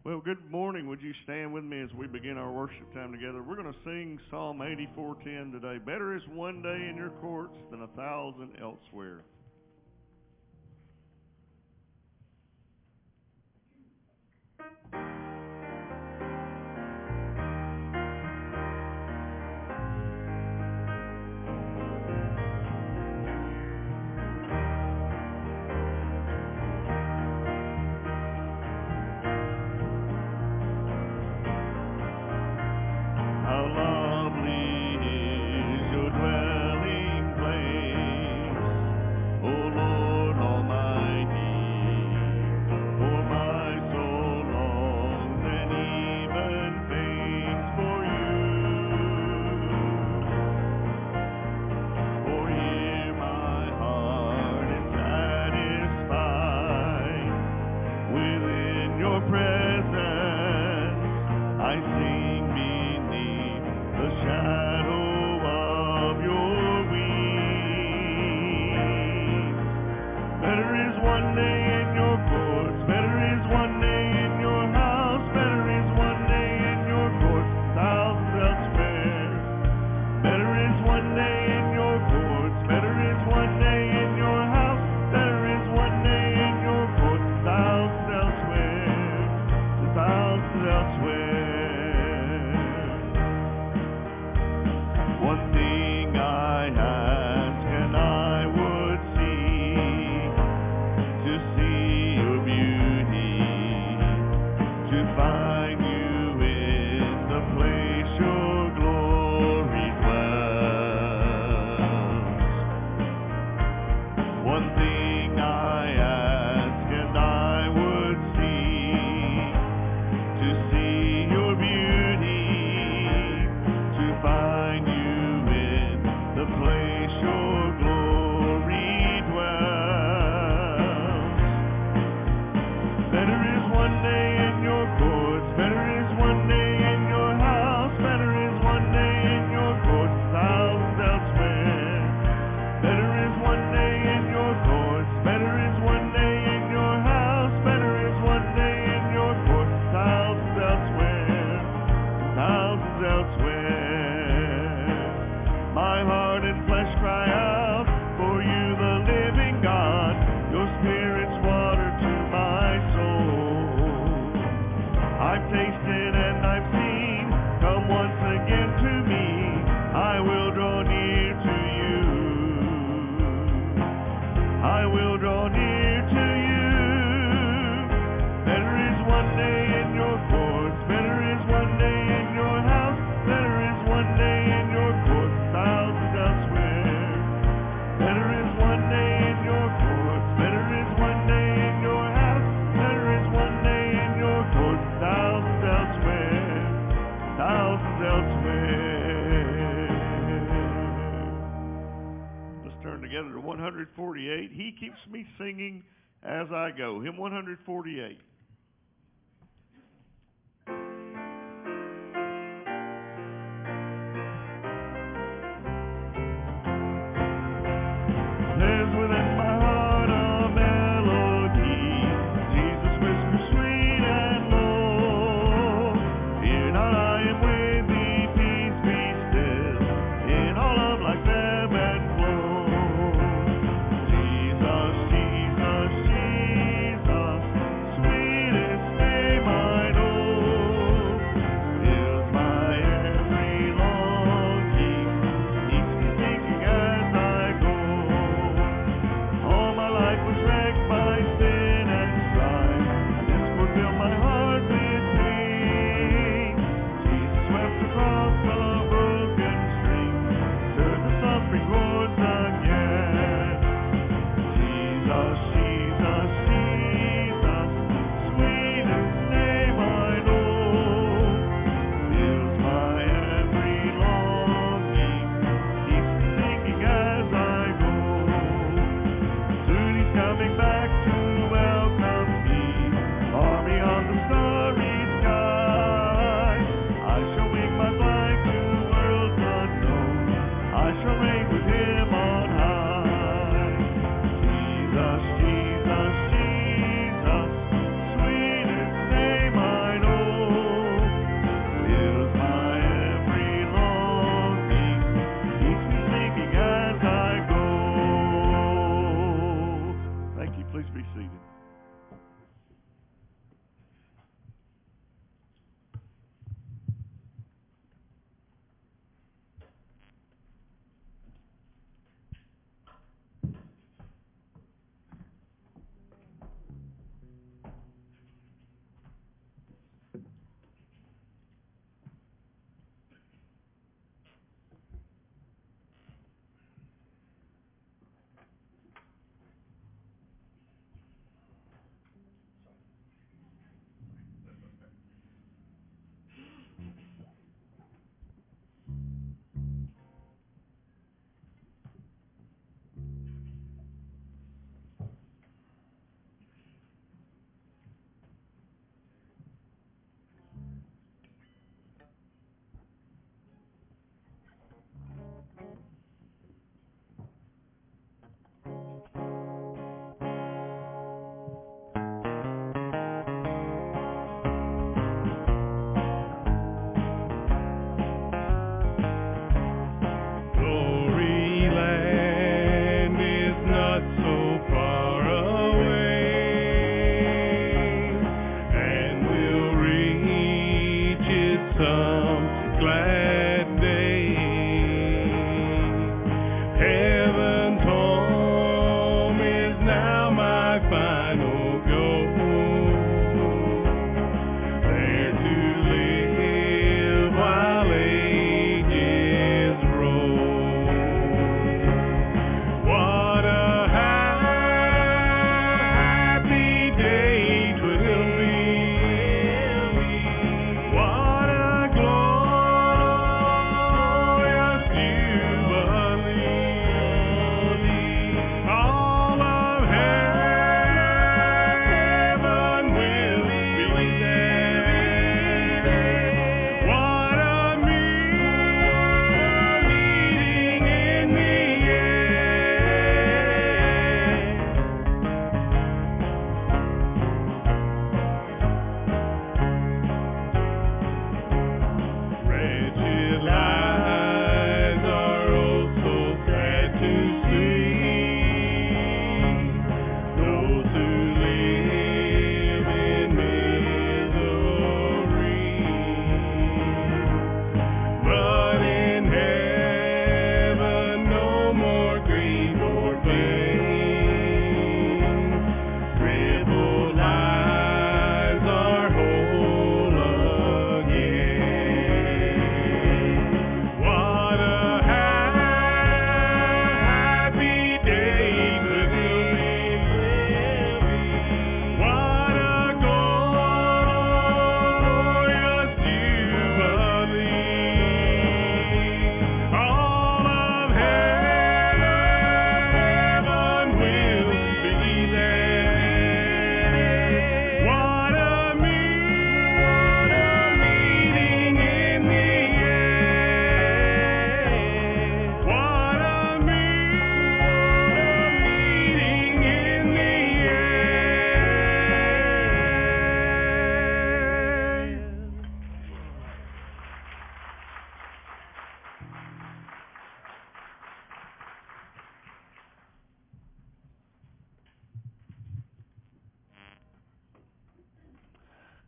Well, good morning. Would you stand with me as we begin our worship time together? We're going to sing Psalm 84:10 today. Better is one day in your courts than 1,000 elsewhere. Together to 148. He keeps me singing as I go. Hymn 148. There's within my heart a melody. Jesus whispers sweet and low. Fear not, I am with thee. Peace be still. In all of life's ebb and flow. Jesus, Jesus, Jesus, sweet.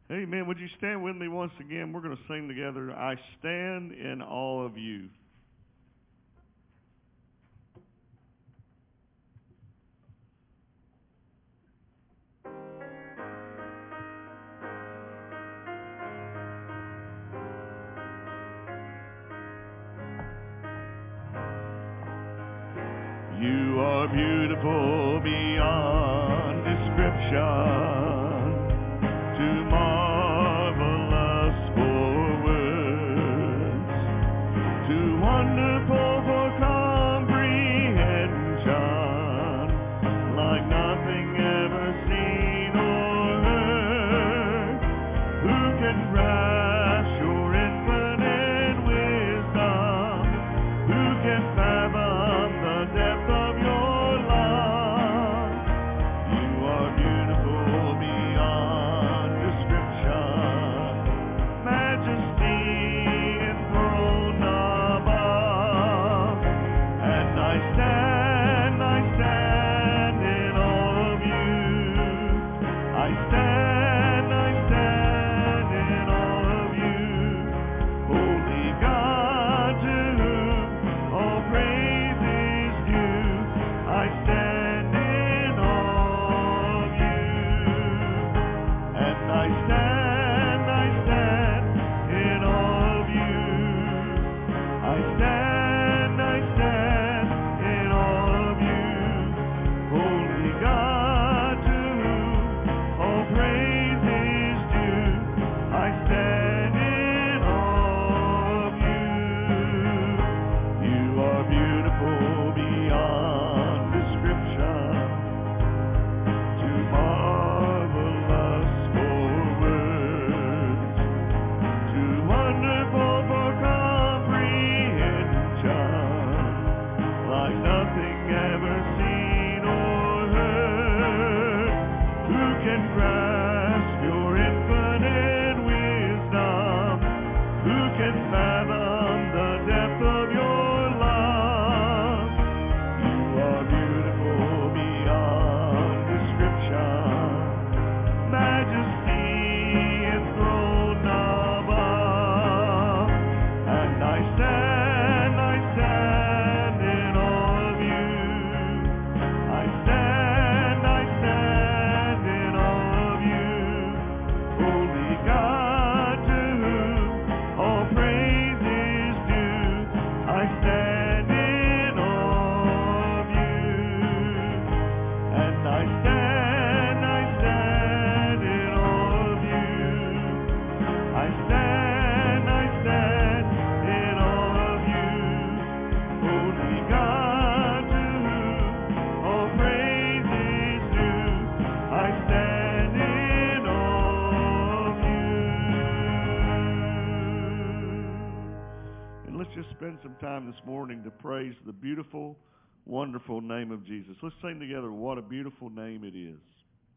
Amen. Would you stand with me once again? We're going to sing together, I Stand in Awe of You. You are beautiful beyond description, too marvelous for words, too wonderful for comprehension, like nothing ever seen or heard. Who can grasp your infinite wisdom? Who can fathom the depth of your love? You are beautiful beyond description, majesty enthroned above. And I stand in awe of you. I stand in awe of you. Holy God, to whom all praise is due, I stand in awe of you. And I stand in awe of you. I stand in awe of you. Holy God, to whom all praise is due, I stand in awe of you. You are beautiful beyond description, too marvelous for words, too wonderful for comprehension, like nothing ever seen or heard. Who can grasp your infinite wisdom? Who can fathom the depth of your love? You are beautiful beyond description, majesty enthroned above. And I stand in awe of you. I stand in awe of you. Holy God, to whom all praise is due, I stand in awe of you. And I stand in awe of you. I stand in awe of you. Holy God, to whom all praise is due, I stand in awe of you. And let's just spend some time this morning to praise the beautiful, wonderful name of Jesus. Let's sing together, what a beautiful name it is.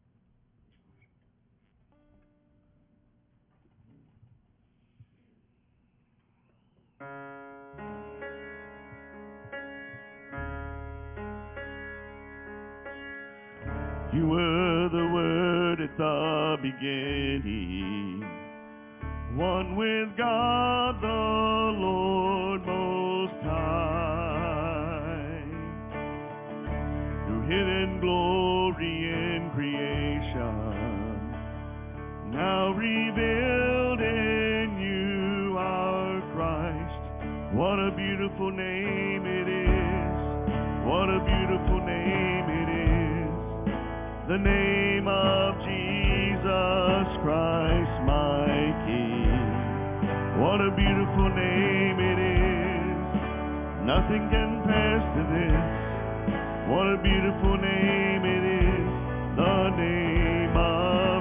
You were the Word at the beginning, one with God the Lord Most High. Your hidden glory in creation, now revealed in you, our Christ. What a beautiful name it is. What a beautiful name it is. The name of Jesus Christ, my King. What a beautiful name it is. Nothing compares to this. What a beautiful name it is. The name of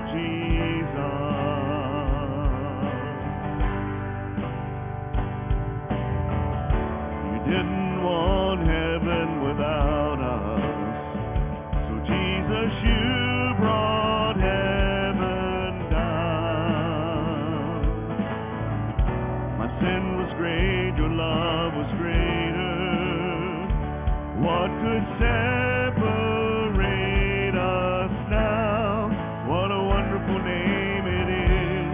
Jesus. You didn't want heaven without us. Jesus, you brought heaven down. My sin was great, your love was greater. What could separate us now? What a wonderful name it is.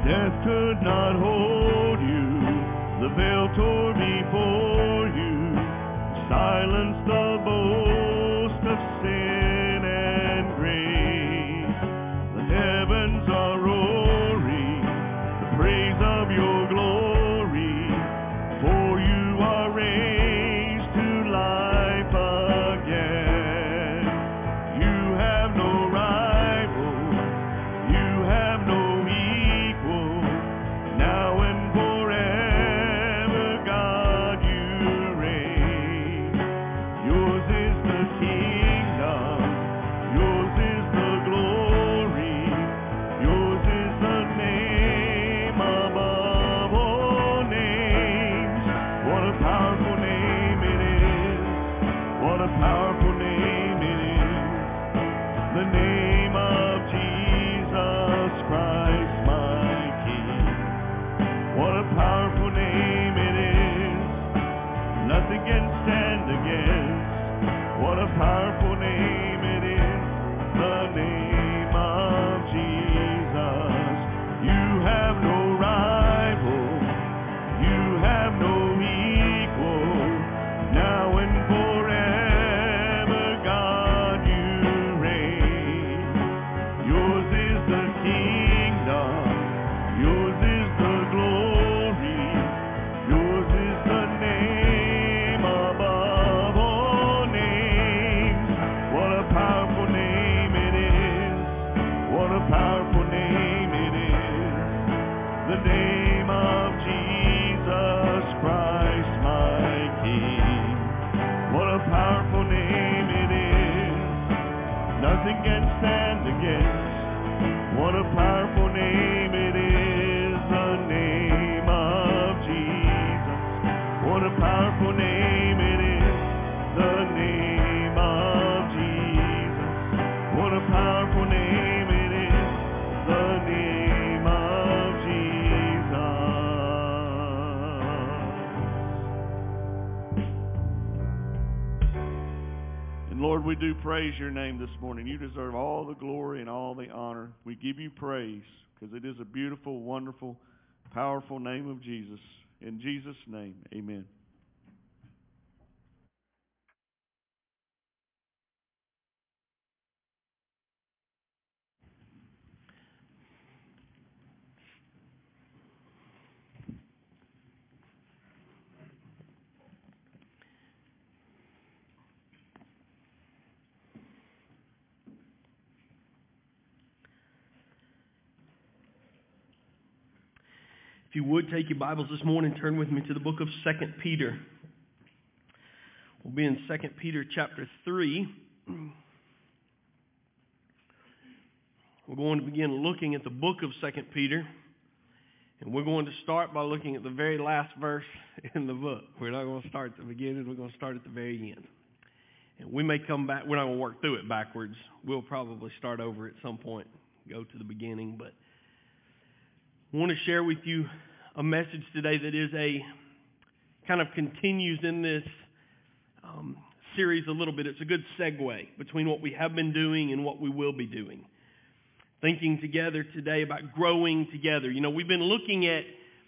Death could not hold you. The veil tore before you. Silence the boast of sin and grave. The heavens are roaring the praise of your glory. For you are raised to life again. You have no rival. You have no equal. Now and forever, God, you reign. Yours is the kingdom. Yours is the glory. Yours is the name above all names. What a powerful name it is. What a powerful name it is. The name of Jesus Christ, my King. What a powerful name it is. Nothing can stand against. What a powerful name it is. The name of Jesus. You have no rival. You have no equal. Now and forever, God, you reign. Yours is the kingdom. Yours is the glory. Yours is the name above all names. What a powerful name it is. What a powerful name it is. The name of Jesus Christ, my King. What a powerful name it is. Nothing can stand against. What a powerful name it is. The name of Jesus. What a powerful name it is. The name of Jesus. What a powerful name it is. The name of Jesus. And Lord, we do praise your name this morning. You deserve all the glory and all the honor. We give you praise because it is a beautiful, wonderful, powerful name of Jesus. In Jesus' name, amen. If you would, take your Bibles this morning, turn with me to the book of 2 Peter. We'll be in 2 Peter chapter 3. We're going to begin looking at the book of 2 Peter. And we're going to start by looking at the very last verse in the book. We're not going to start at the beginning, we're going to start at the very end. And we may come back, we're not going to work through it backwards. We'll probably start over at some point, go to the beginning, but I want to share with you a message today that is a kind of continues in this series a little bit. It's a good segue between what we have been doing and what we will be doing. Thinking together today about growing together. You know, we've been looking at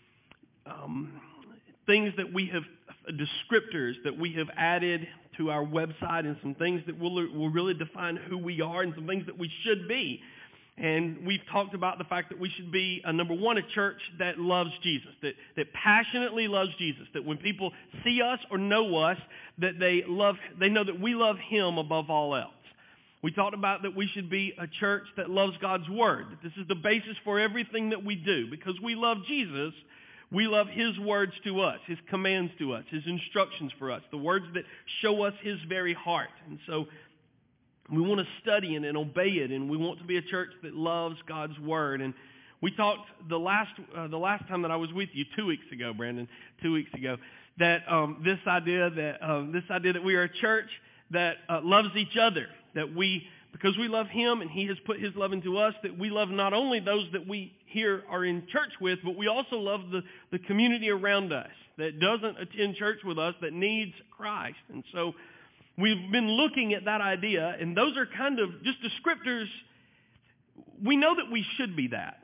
things that we have, descriptors that we have added to our website and some things that will really define who we are and some things that we should be. And we've talked about the fact that we should be, number one, a church that loves Jesus, that passionately loves Jesus, that when people see us or know us, that they know that we love Him above all else. We talked about that we should be a church that loves God's Word, that this is the basis for everything that we do. Because we love Jesus, we love His words to us, His commands to us, His instructions for us, the words that show us His very heart. And so we want to study it and obey it, and we want to be a church that loves God's Word. And we talked the last time that I was with you, 2 weeks ago, Brandon, 2 weeks ago, that this idea that we are a church that loves each other, that because we love Him and He has put His love into us, that we love not only those that we here are in church with, but we also love the community around us that doesn't attend church with us, that needs Christ. And so we've been looking at that idea, and those are kind of just descriptors. We know that we should be that.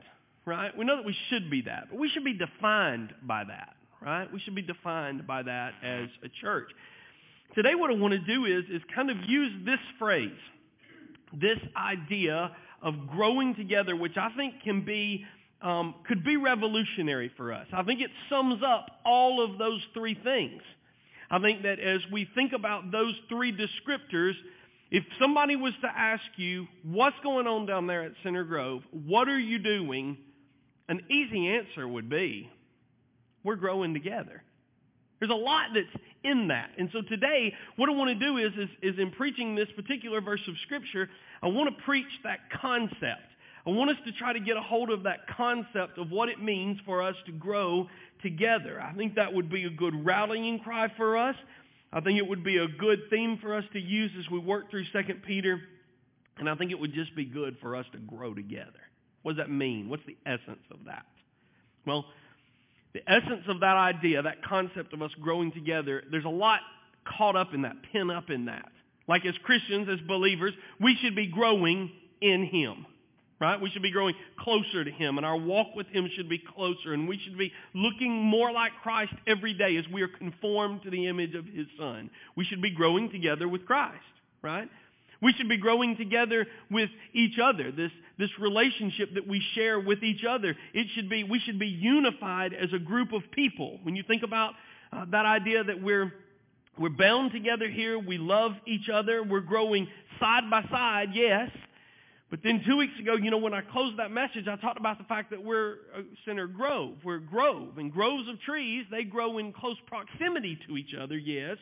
right? We know that we should be that, but we should be defined by that, right? We should be defined by that as a church. Today what I want to do is kind of use this phrase, this idea of growing together, which I think could be revolutionary for us. I think it sums up all of those three things. I think that as we think about those three descriptors, if somebody was to ask you, what's going on down there at Center Grove? What are you doing? An easy answer would be, we're growing together. There's a lot that's in that. And so today, what I want to do is in preaching this particular verse of Scripture, I want to preach that concept. I want us to try to get a hold of that concept of what it means for us to grow together. I think that would be a good rallying cry for us. I think it would be a good theme for us to use as we work through 2 Peter. And I think it would just be good for us to grow together. What does that mean? What's the essence of that? Well, the essence of that idea, that concept of us growing together, there's a lot caught up in that, pin up in that. Like as Christians, as believers, we should be growing in Him. Right? We should be growing closer to Him, and our walk with Him should be closer, and we should be looking more like Christ every day as we are conformed to the image of His Son. We should be growing together with Christ, right? We should be growing together with each other, this relationship that we share with each other. We should be unified as a group of people. When you think about that idea that we're bound together here, we love each other, we're growing side by side, yes. But then 2 weeks ago, when I closed that message, I talked about the fact that we're Center Grove. We're a grove. And groves of trees, they grow in close proximity to each other, yes.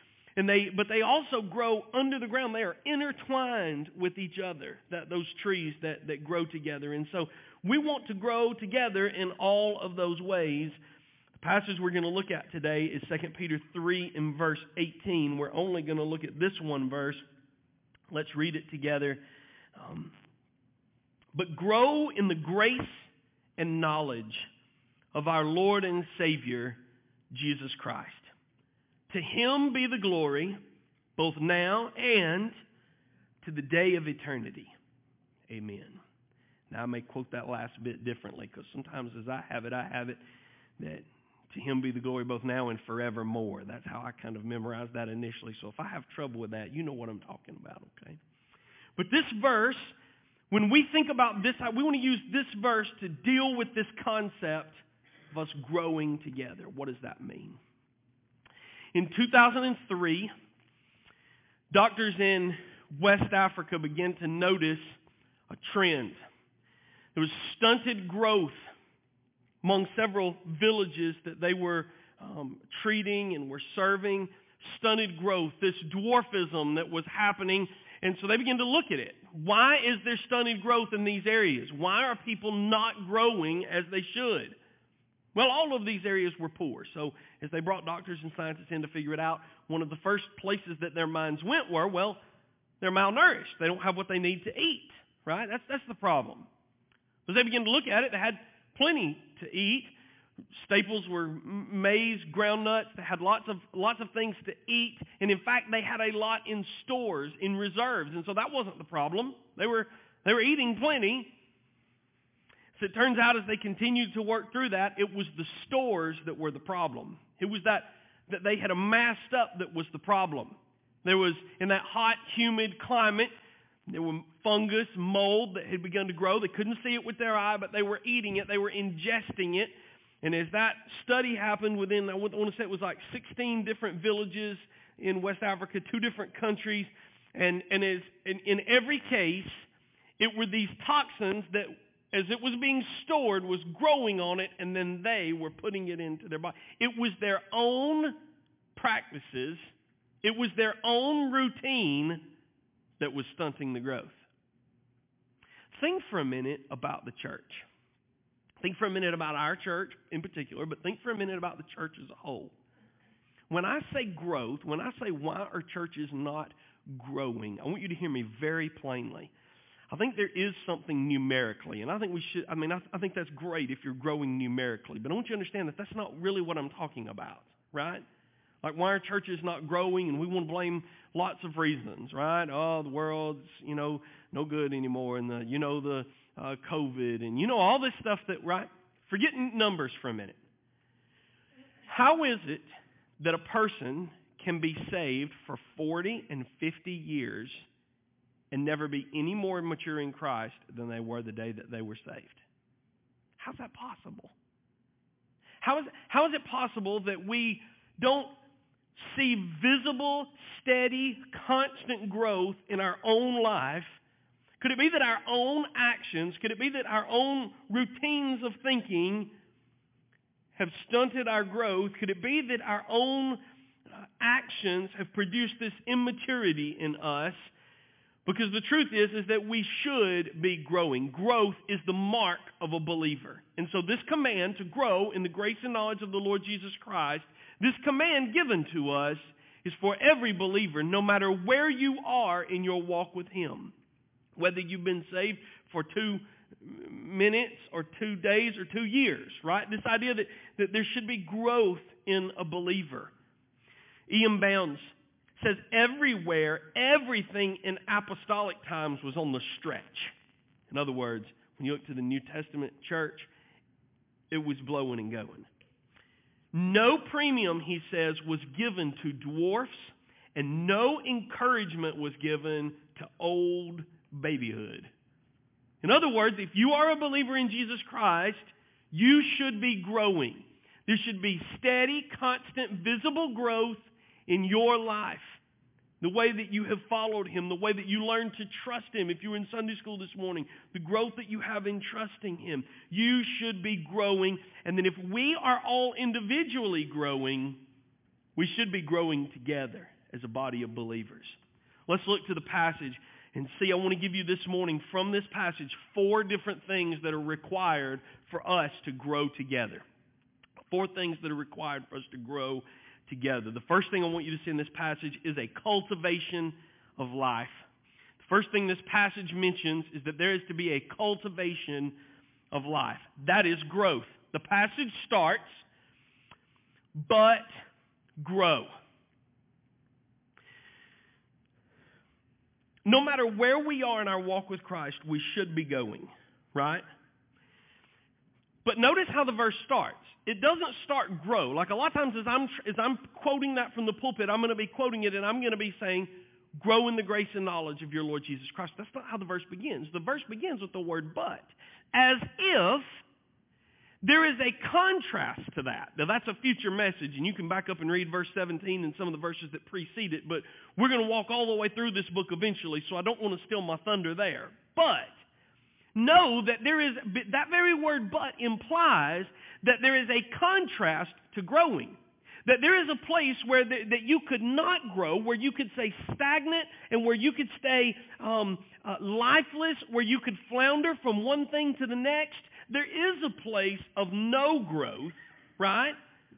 But they also grow under the ground. They are intertwined with each other, those trees that grow together. And so we want to grow together in all of those ways. The passage we're going to look at today is 2 Peter 3 and verse 18. We're only going to look at this one verse. Let's read it together. But grow in the grace and knowledge of our Lord and Savior, Jesus Christ. To Him be the glory, both now and to the day of eternity. Amen. Now I may quote that last bit differently, because sometimes as I have it that to Him be the glory both now and forevermore. That's how I kind of memorized that initially. So if I have trouble with that, you know what I'm talking about, okay? But this verse, when we think about this, we want to use this verse to deal with this concept of us growing together. What does that mean? In 2003, doctors in West Africa began to notice a trend. There was stunted growth among several villages that they were treating and were serving. Stunted growth, this dwarfism that was happening. And so they began to look at it. Why is there stunted growth in these areas? Why are people not growing as they should? Well, all of these areas were poor. So as they brought doctors and scientists in to figure it out, one of the first places that their minds went were, well, they're malnourished. They don't have what they need to eat, right? That's the problem. As they began to look at it, they had plenty to eat. Staples were maize, ground nuts. They had lots of things to eat. And in fact, they had a lot in stores, in reserves. And so that wasn't the problem. They were eating plenty. So it turns out as they continued to work through that, it was the stores that were the problem. It was that they had amassed up that was the problem. There was, in that hot, humid climate, there were fungus, mold that had begun to grow. They couldn't see it with their eye, but they were eating it. They were ingesting it. And as that study happened within, I want to say it was like 16 different villages in West Africa, 2 different countries. And in every case, it were these toxins that, as it was being stored, was growing on it, and then they were putting it into their body. It was their own practices. It was their own routine that was stunting the growth. Think for a minute about the church. Think for a minute about our church in particular, but think for a minute about the church as a whole. When I say growth, when I say why are churches not growing, I want you to hear me very plainly. I think there is something numerically, and I think I think that's great if you're growing numerically, but I want you to understand that that's not really what I'm talking about, right? Like, why are churches not growing? And we want to blame lots of reasons, right? Oh, the world's, no good anymore. And the COVID and all this stuff right? Forgetting numbers for a minute. How is it that a person can be saved for 40 and 50 years and never be any more mature in Christ than they were the day that they were saved? How's that possible? How is it possible that we don't see visible, steady, constant growth in our own life? Could it be that our own actions, could it be that our own routines of thinking have stunted our growth? Could it be that our own actions have produced this immaturity in us? Because the truth is that we should be growing. Growth is the mark of a believer. And so this command to grow in the grace and knowledge of the Lord Jesus Christ, this command given to us is for every believer, no matter where you are in your walk with Him. Whether you've been saved for 2 minutes or 2 days or 2 years, right? This idea that there should be growth in a believer. E.M. Bounds says everywhere, everything in apostolic times was on the stretch. In other words, when you look to the New Testament church, it was blowing and going. No premium, he says, was given to dwarfs, and no encouragement was given to old babyhood. In other words, if you are a believer in Jesus Christ, you should be growing. There should be steady, constant, visible growth in your life. The way that you have followed Him, the way that you learn to trust Him. If you were in Sunday school this morning, the growth that you have in trusting Him. You should be growing. And then if we are all individually growing, we should be growing together as a body of believers. Let's look to the passage and see. I want to give you this morning from this passage 4 different things that are required for us to grow together. 4 things that are required for us to grow together. The first thing I want you to see in this passage is a cultivation of life. The first thing this passage mentions is that there is to be a cultivation of life. That is growth. The passage starts, but grow. No matter where we are in our walk with Christ, we should be going, right? But notice how the verse starts. It doesn't start grow. Like a lot of times as I'm quoting that from the pulpit, I'm going to be quoting it and I'm going to be saying, grow in the grace and knowledge of your Lord Jesus Christ. That's not how the verse begins. The verse begins with the word but. As if there is a contrast to that. Now that's a future message, and you can back up and read verse 17 and some of the verses that precede it, but we're going to walk all the way through this book eventually, so I don't want to steal my thunder there. But know that that very word but implies that there is a contrast to growing. That there is a place where that you could not grow, where you could stay stagnant, and where you could stay lifeless, where you could flounder from one thing to the next. There is a place of no growth, right?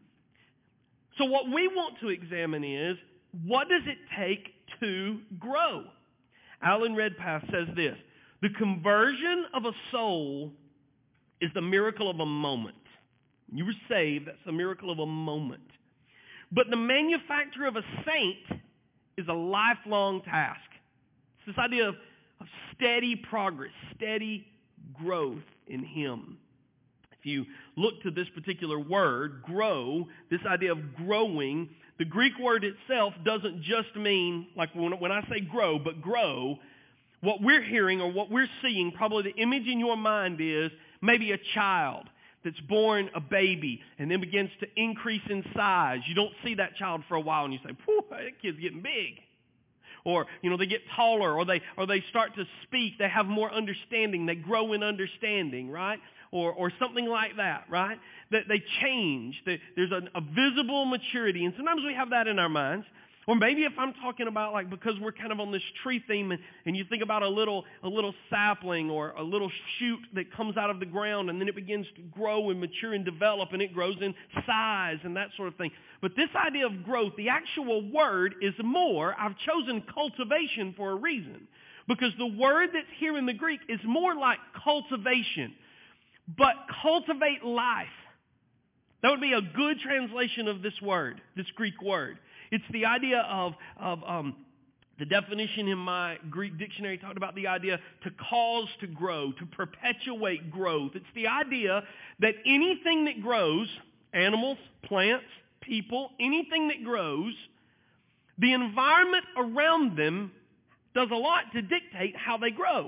So what we want to examine is, what does it take to grow? Alan Redpath says this: the conversion of a soul is the miracle of a moment. When you were saved, that's the miracle of a moment. But the manufacture of a saint is a lifelong task. It's this idea of steady progress, steady growth in Him. If you look to this particular word, grow, this idea of growing, the Greek word itself doesn't just mean, like when I say grow, but grow. What we're hearing or what we're seeing, probably the image in your mind is maybe a child that's born a baby and then begins to increase in size. You don't see that child for a while and you say, "Whew, that kid's getting big." Or, they get taller, or they start to speak, they have more understanding, they grow in understanding, right? Or something like that, right? That they change. There's a visible maturity. And sometimes we have that in our minds. Or maybe if I'm talking about, because we're kind of on this tree theme, and you think about a little sapling or a little shoot that comes out of the ground, and then it begins to grow and mature and develop, and it grows in size and that sort of thing. But this idea of growth, the actual word is more. I've chosen cultivation for a reason. Because the word that's here in the Greek is more like cultivation. But cultivate life. That would be a good translation of this word, this Greek word. It's the idea of The definition in my Greek dictionary talked about the idea to cause to grow, to perpetuate growth. It's the idea that anything that grows, animals, plants, people, anything that grows, the environment around them does a lot to dictate how they grow.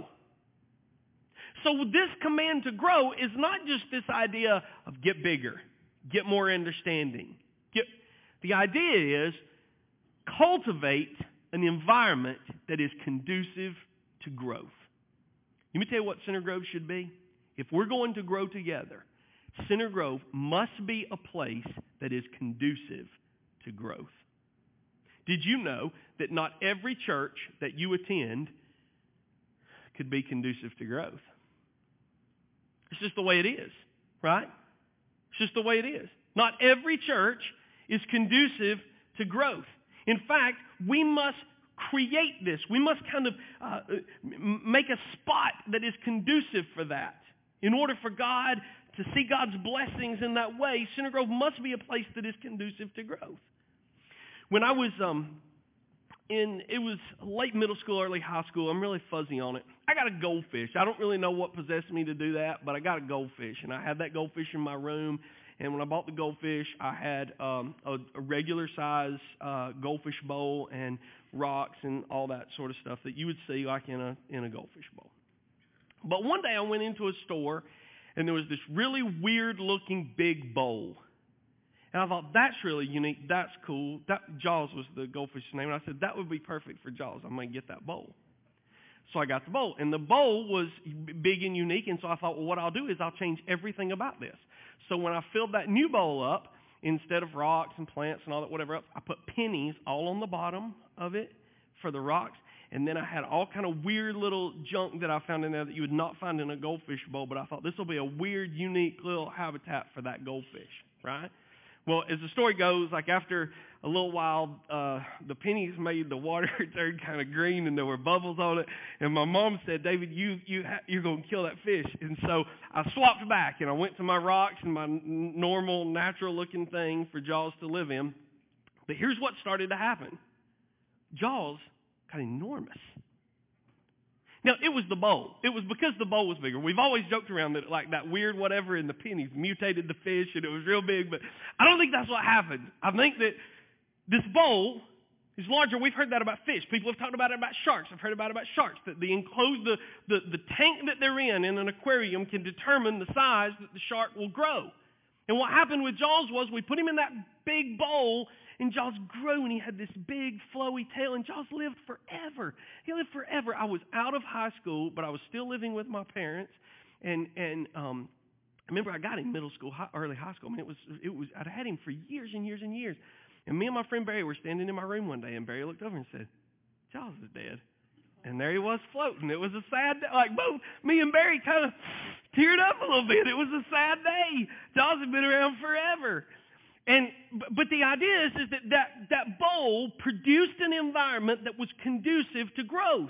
So this command to grow is not just this idea of get bigger, get more understanding. The idea is cultivate an environment that is conducive to growth. Let me tell you what Center Grove should be. If we're going to grow together, Center Grove must be a place that is conducive to growth. Did you know that not every church that you attend could be conducive to growth? It's just the way it is, right? It's just the way it is. Not every church is conducive to growth. In fact, we must create this. We must kind of make a spot that is conducive for that. In order for God to see God's blessings in that way, Center Grove must be a place that is conducive to growth. When I was it was late middle school, early high school, I'm really fuzzy on it. I got a goldfish. I don't really know what possessed me to do that, but I got a goldfish, and I had that goldfish in my room. And when I bought the goldfish, I had a regular size goldfish bowl and rocks and all that sort of stuff that you would see like in a goldfish bowl. But one day I went into a store, and there was this really weird looking big bowl. And I thought, that's really unique. That's cool. Jaws was the goldfish's name. And I said, that would be perfect for Jaws. I'm going to get that bowl. So I got the bowl. And the bowl was big and unique. And so I thought, well, what I'll do is I'll change everything about this. So when I filled that new bowl up, instead of rocks and plants and all that whatever else, I put pennies all on the bottom of it for the rocks. And then I had all kind of weird little junk that I found in there that you would not find in a goldfish bowl. But I thought this will be a weird, unique little habitat for that goldfish, right? Well, as the story goes, like after a little while, the pennies made the water turn kind of green, and there were bubbles on it. And my mom said, "David, you're going to kill that fish." And so I swapped back, and I went to my rocks and my normal, natural-looking thing for Jaws to live in. But here's what started to happen: Jaws got enormous. Now, it was the bowl. It was because the bowl was bigger. We've always joked around that like that weird whatever in the pennies mutated the fish and it was real big, but I don't think that's what happened. I think that this bowl is larger. We've heard that about fish. People have talked about it about sharks. I've heard about it about sharks, that the tank that they're in an aquarium can determine the size that the shark will grow. And what happened with Jaws was we put him in that big bowl, and Jaws grew, and he had this big, flowy tail, and Jaws lived forever. He lived forever. I was out of high school, but I was still living with my parents, and I remember I got him middle school, early high school. I mean, it was I'd had him for years and years and years. And me and my friend Barry were standing in my room one day, and Barry looked over and said, "Jaws is dead." And there he was floating. It was a sad day. Like both me and Barry kind of teared up a little bit. It was a sad day. Jaws had been around forever. But the idea is that bowl produced an environment that was conducive to growth.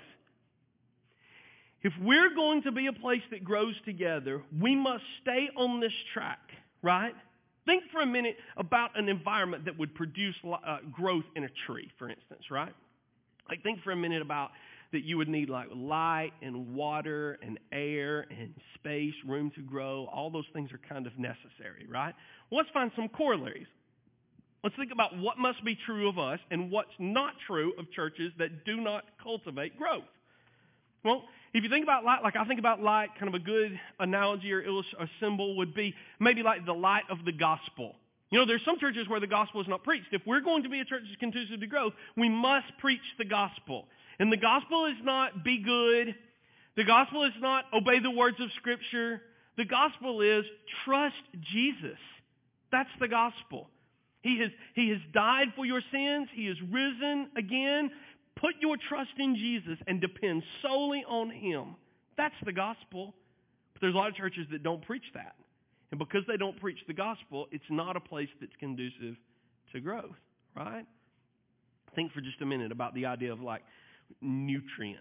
If we're going to be a place that grows together, we must stay on this track, right? Think for a minute about an environment that would produce growth in a tree, for instance, right? Like think for a minute about that you would need like light and water and air and space, room to grow. All those things are kind of necessary, right? Well, let's find some corollaries. Let's think about what must be true of us and what's not true of churches that do not cultivate growth. Well, if you think about light, like I think about light, kind of a good analogy or a symbol would be maybe like the light of the gospel. You know, there's some churches where the gospel is not preached. If we're going to be a church that's conducive to growth, we must preach the gospel. And the gospel is not be good. The gospel is not obey the words of Scripture. The gospel is trust Jesus. That's the gospel. He has died for your sins. He has risen again. Put your trust in Jesus and depend solely on Him. That's the gospel. But there's a lot of churches that don't preach that. And because they don't preach the gospel, it's not a place that's conducive to growth, right? Think for just a minute about the idea of like nutrients.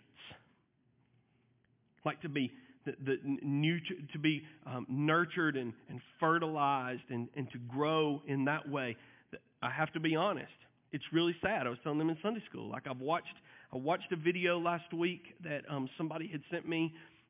Like to be nurtured and fertilized and to grow in that way. I have to be honest. It's really sad. I was telling them in Sunday school. Like I've watched I watched a video last week that somebody had sent me,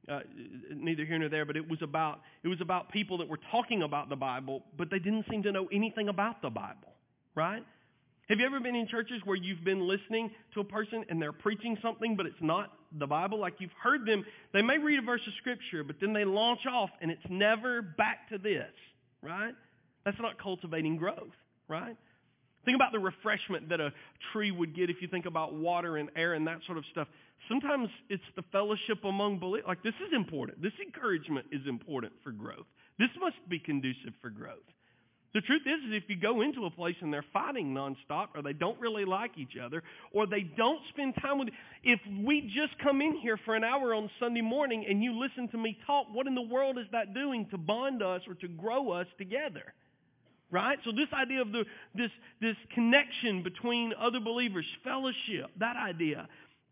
neither here nor there, but it was about people that were talking about the Bible, but they didn't seem to know anything about the Bible, right? Have you ever been in churches where you've been listening to a person and they're preaching something, but it's not the Bible? Like you've heard them, they may read a verse of Scripture, but then they launch off and it's never back to this, right? That's not cultivating growth, right? Think about the refreshment that a tree would get if you think about water and air and that sort of stuff. Sometimes it's the fellowship among believers. Like this is important. This encouragement is important for growth. This must be conducive for growth. The truth is if you go into a place and they're fighting nonstop, or they don't really like each other, or they don't spend time with, if we just come in here for an hour on Sunday morning and you listen to me talk, what in the world is that doing to bond us or to grow us together? Right? So this idea of this connection between other believers, fellowship, that idea,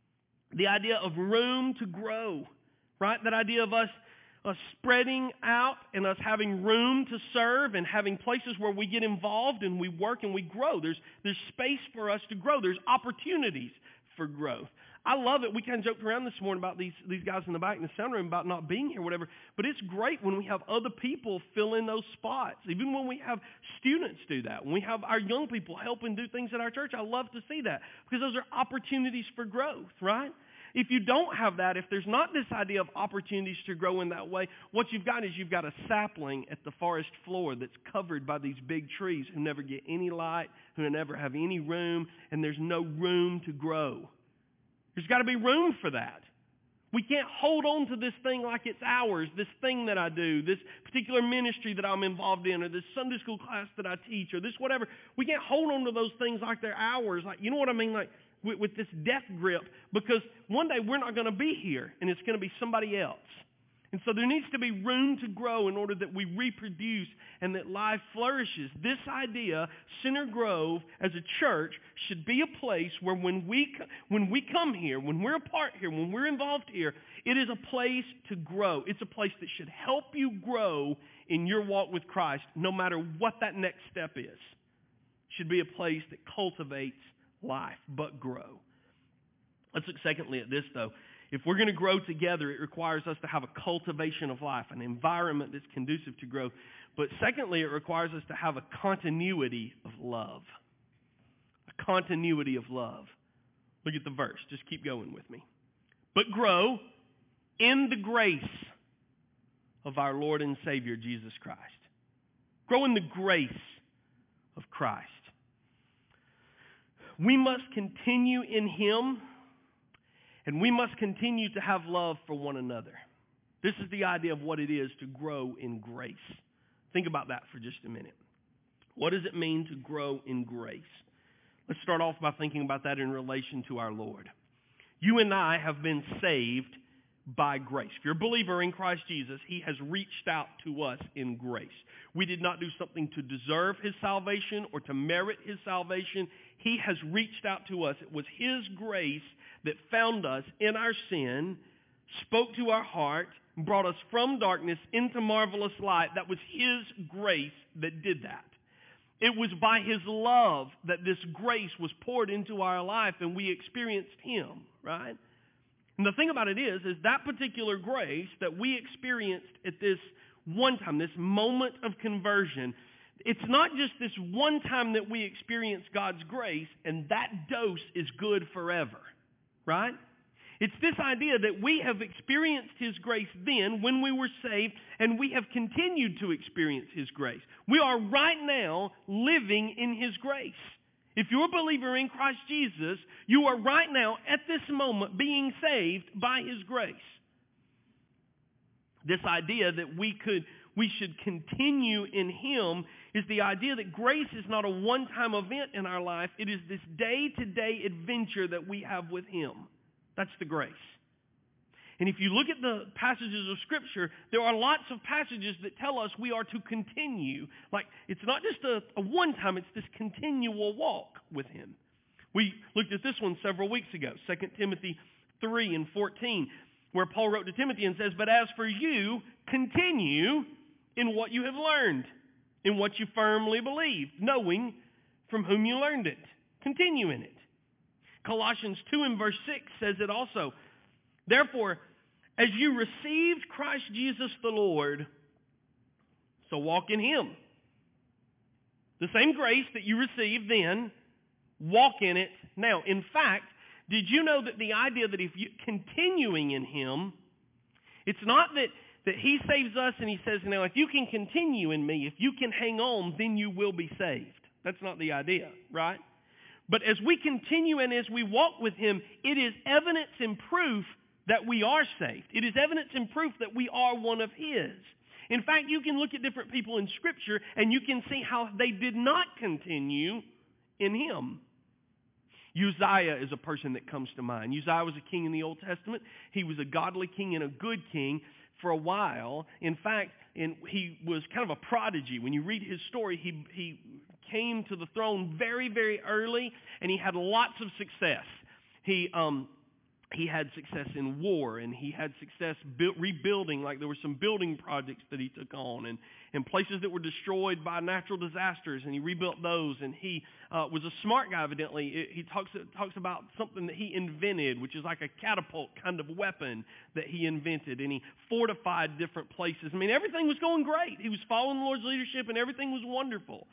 the idea of room to grow, right? That idea of us spreading out and us having room to serve and having places where we get involved and we work and we grow. There's space for us to grow. There's opportunities for growth. I love it. We kind of joked around this morning about these guys in the back in the sound room about not being here, whatever. But it's great when we have other people fill in those spots. Even when we have students do that. When we have our young people help and do things at our church, I love to see that. Because those are opportunities for growth, right? If you don't have that, if there's not this idea of opportunities to grow in that way, what you've got is you've got a sapling at the forest floor that's covered by these big trees who never get any light, who never have any room, and there's no room to grow. There's got to be room for that. We can't hold on to this thing like it's ours, this thing that I do, this particular ministry that I'm involved in, or this Sunday school class that I teach, or this whatever. We can't hold on to those things like they're ours. Like, you know what I mean? Like with this death grip, because one day we're not going to be here, and it's going to be somebody else. And so there needs to be room to grow in order that we reproduce and that life flourishes. This idea, Center Grove as a church, should be a place where when we come here, when we're a part here, when we're involved here, it is a place to grow. It's a place that should help you grow in your walk with Christ, no matter what that next step is. It should be a place that cultivates life, but grow. Let's look secondly at this, though. If we're going to grow together, it requires us to have a cultivation of life, an environment that's conducive to growth. But secondly, it requires us to have a continuity of love. A continuity of love. Look at the verse. Just keep going with me. But grow in the grace of our Lord and Savior, Jesus Christ. Grow in the grace of Christ. We must continue in Him, and we must continue to have love for one another. This is the idea of what it is to grow in grace. Think about that for just a minute. What does it mean to grow in grace? Let's start off by thinking about that in relation to our Lord. You and I have been saved by grace. If you're a believer in Christ Jesus, He has reached out to us in grace. We did not do something to deserve His salvation or to merit His salvation. He has reached out to us. It was His grace that found us in our sin, spoke to our heart, brought us from darkness into marvelous light. That was His grace that did that. It was by His love that this grace was poured into our life and we experienced Him, right? And the thing about it is that particular grace that we experienced at this one time, this moment of conversion, it's not just this one time that we experience God's grace and that dose is good forever, right? It's this idea that we have experienced His grace then when we were saved, and we have continued to experience His grace. We are right now living in His grace. If you're a believer in Christ Jesus, you are right now at this moment being saved by His grace. This idea that we should continue in Him is the idea that grace is not a one-time event in our life. It is this day-to-day adventure that we have with Him. That's the grace. And if you look at the passages of Scripture, there are lots of passages that tell us we are to continue. Like, it's not just a one-time, it's this continual walk with Him. We looked at this one several weeks ago, 2 Timothy 3:14, where Paul wrote to Timothy and says, "But as for you, continue in what you have learned, in what you firmly believe, knowing from whom you learned it." Continue in it. Colossians 2 and verse 6 says it also. Therefore, as you received Christ Jesus the Lord, so walk in Him. The same grace that you received then, walk in it now. In fact, did you know that the idea that if you continuing in Him, it's not that He saves us and He says, now if you can continue in me, if you can hang on, then you will be saved. That's not the idea, right? But as we continue and as we walk with Him, it is evidence and proof that we are saved. It is evidence and proof that we are one of His. In fact, you can look at different people in Scripture and you can see how they did not continue in Him. Uzziah is a person that comes to mind. Uzziah was a king in the Old Testament. He was a godly king and a good king for a while. In fact, he was kind of a prodigy. When you read his story, he came to the throne very, very early, and he had lots of success. He had success in war, and he had success rebuilding. Like there were some building projects that he took on, and places that were destroyed by natural disasters, and he rebuilt those. And he was a smart guy, evidently. He talks about something that he invented, which is like a catapult kind of weapon that he invented, and he fortified different places. I mean, everything was going great. He was following the Lord's leadership, and everything was wonderful.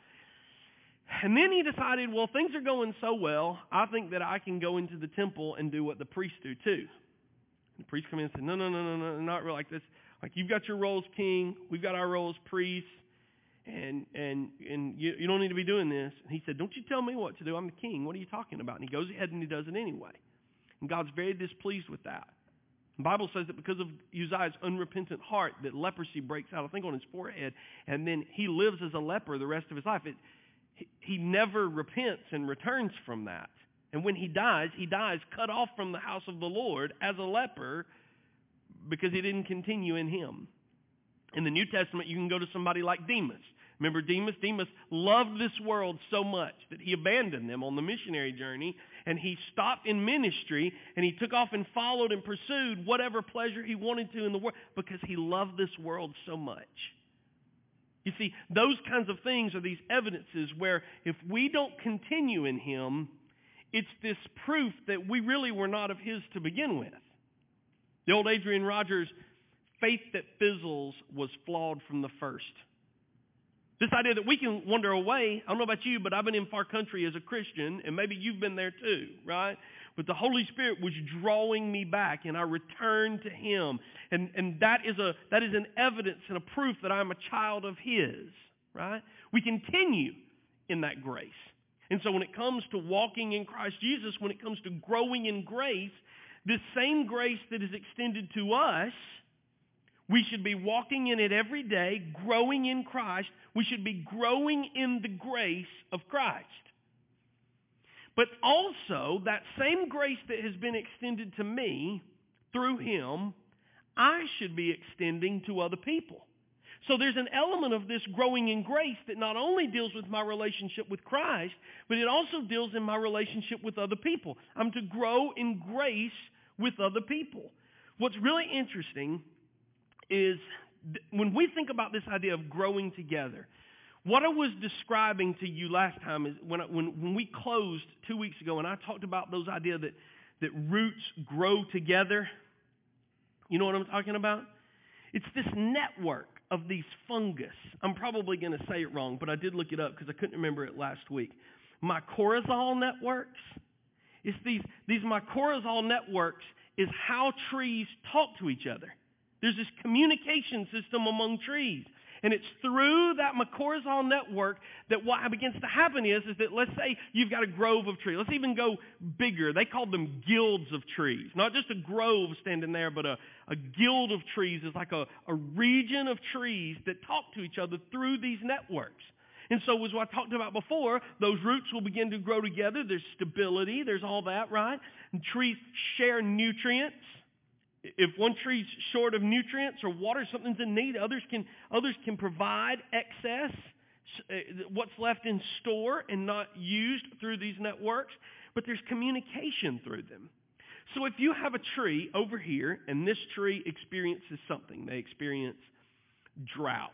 And then he decided, well, things are going so well, I think that I can go into the temple and do what the priests do too. The priests come in and say, no, not really like this. Like, you've got your role as king, we've got our role as priests, and you don't need to be doing this. And he said, don't you tell me what to do. I'm the king. What are you talking about? And he goes ahead and he does it anyway. And God's very displeased with that. The Bible says that because of Uzziah's unrepentant heart, that leprosy breaks out, I think, on his forehead, and then he lives as a leper the rest of his life. He never repents and returns from that. And when he dies cut off from the house of the Lord as a leper because he didn't continue in Him. In the New Testament, you can go to somebody like Demas. Remember Demas? Demas loved this world so much that he abandoned them on the missionary journey, and he stopped in ministry, and he took off and followed and pursued whatever pleasure he wanted to in the world because he loved this world so much. You see, those kinds of things are these evidences where if we don't continue in Him, it's this proof that we really were not of His to begin with. The old Adrian Rogers, faith that fizzles was flawed from the first. This idea that we can wander away, I don't know about you, but I've been in far country as a Christian, and maybe you've been there too, right? But the Holy Spirit was drawing me back, and I returned to Him. And that is an evidence and a proof that I'm a child of His, right? We continue in that grace. And so when it comes to walking in Christ Jesus, when it comes to growing in grace, this same grace that is extended to us, we should be walking in it every day, growing in Christ. We should be growing in the grace of Christ. But also, that same grace that has been extended to me through Him, I should be extending to other people. So there's an element of this growing in grace that not only deals with my relationship with Christ, but it also deals in my relationship with other people. I'm to grow in grace with other people. What's really interesting is when we think about this idea of growing together, what I was describing to you last time is when we closed 2 weeks ago and I talked about those ideas that roots grow together. You know what I'm talking about? It's this network of these fungus. I'm probably going to say it wrong, but I did look it up because I couldn't remember it last week. Mycorrhizal networks. It's these mycorrhizal networks is how trees talk to each other. There's this communication system among trees. And it's through that mycorrhizal network that what begins to happen is that let's say you've got a grove of trees. Let's even go bigger. They called them guilds of trees. Not just a grove standing there, but a guild of trees is like a region of trees that talk to each other through these networks. And so as I talked about before, those roots will begin to grow together. There's stability. There's all that, right? And trees share nutrients. If one tree's short of nutrients or water, something's in need, others can provide excess, what's left in store and not used through these networks. But there's communication through them. So if you have a tree over here and this tree experiences something, they experience drought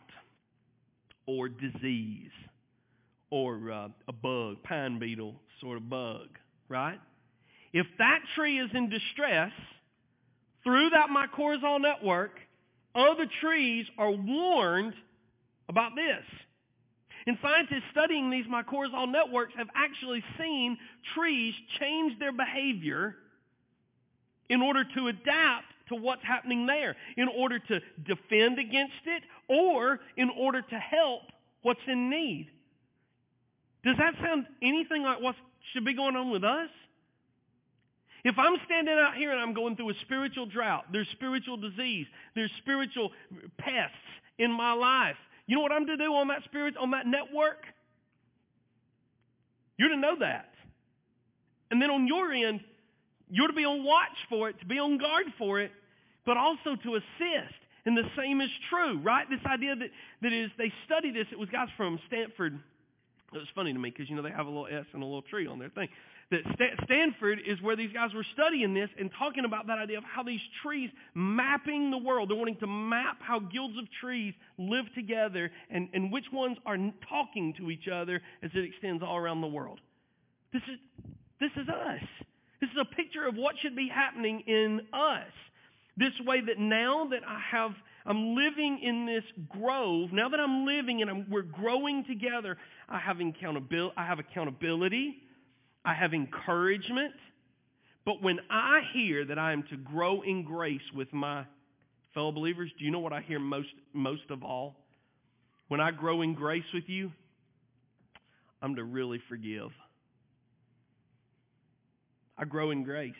or disease or a bug, pine beetle sort of bug, right? If that tree is in distress, through that mycorrhizal network, other trees are warned about this. And scientists studying these mycorrhizal networks have actually seen trees change their behavior in order to adapt to what's happening there, in order to defend against it, or in order to help what's in need. Does that sound anything like what should be going on with us? If I'm standing out here and I'm going through a spiritual drought, there's spiritual disease, there's spiritual pests in my life, you know what I'm to do on that network? You're to know that. And then on your end, you're to be on watch for it, to be on guard for it, but also to assist. And the same is true, right? This idea that is, they study this. It was guys from Stanford. It was funny to me because, they have a little S and a little tree on their thing. That Stanford is where these guys were studying this and talking about that idea of how these trees mapping the world. They're wanting to map how guilds of trees live together and which ones are talking to each other as it extends all around the world. This is us. This is a picture of what should be happening in us. This way that now that I'm living in this grove, now that I'm living and we're growing together, I have accountability, I have encouragement. But when I hear that I am to grow in grace with my fellow believers, do you know what I hear most of all? When I grow in grace with you, I'm to really forgive. I grow in grace.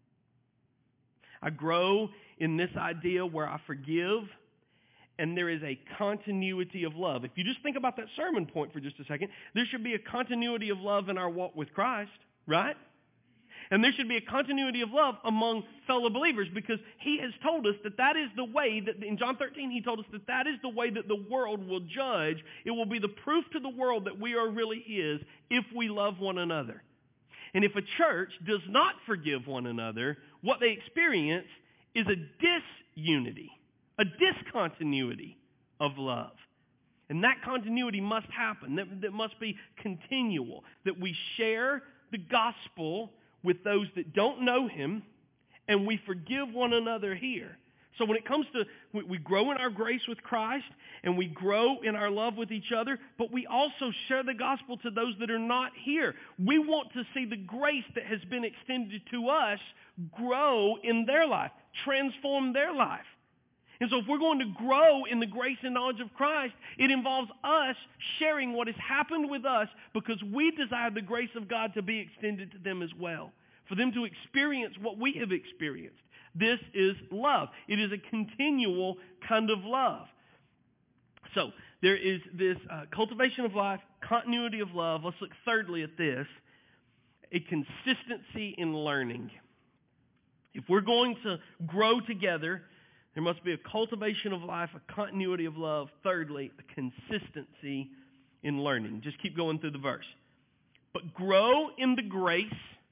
I grow in this idea where I forgive, and there is a continuity of love. If you just think about that sermon point for just a second, there should be a continuity of love in our walk with Christ, right? And there should be a continuity of love among fellow believers, because he has told us that is the way that, in John 13, he told us that is the way that the world will judge. It will be the proof to the world that we are really his if we love one another. And if a church does not forgive one another, what they experience is a disunity, a discontinuity of love. And that continuity must happen. That must be continual. That we share the gospel with those that don't know him, and we forgive one another here. So when it comes to, we grow in our grace with Christ, and we grow in our love with each other, but we also share the gospel to those that are not here. We want to see the grace that has been extended to us grow in their life, transform their life. And so if we're going to grow in the grace and knowledge of Christ, it involves us sharing what has happened with us, because we desire the grace of God to be extended to them as well, for them to experience what we have experienced. This is love. It is a continual kind of love. So there is this cultivation of life, continuity of love. Let's look thirdly at this, a consistency in learning. If we're going to grow together, there must be a cultivation of life, a continuity of love. Thirdly, a consistency in learning. Just keep going through the verse. But grow in the grace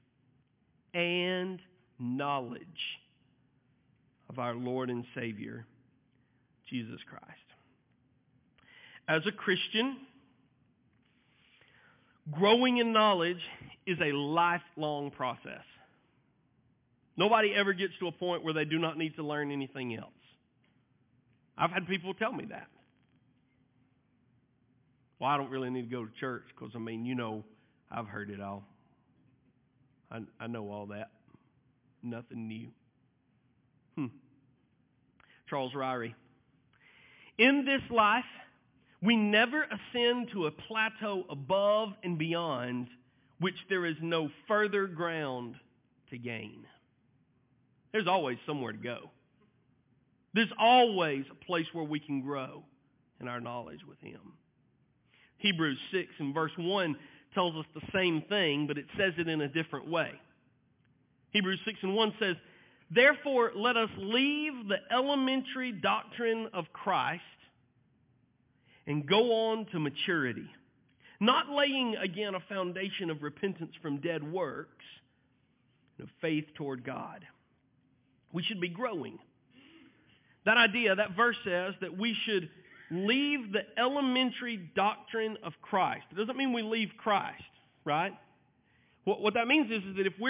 and knowledge of our Lord and Savior, Jesus Christ. As a Christian, growing in knowledge is a lifelong process. Nobody ever gets to a point where they do not need to learn anything else. I've had people tell me that. Well, I don't really need to go to church because, I've heard it all. I know all that. Nothing new. Charles Ryrie. In this life, we never ascend to a plateau above and beyond which there is no further ground to gain. There's always somewhere to go. There's always a place where we can grow in our knowledge with him. Hebrews 6 and verse 1 tells us the same thing, but it says it in a different way. Hebrews 6 and 1 says, "Therefore, let us leave the elementary doctrine of Christ and go on to maturity, not laying again a foundation of repentance from dead works and of faith toward God." We should be growing. That idea, that verse says that we should leave the elementary doctrine of Christ. It doesn't mean we leave Christ, right? What that means is that if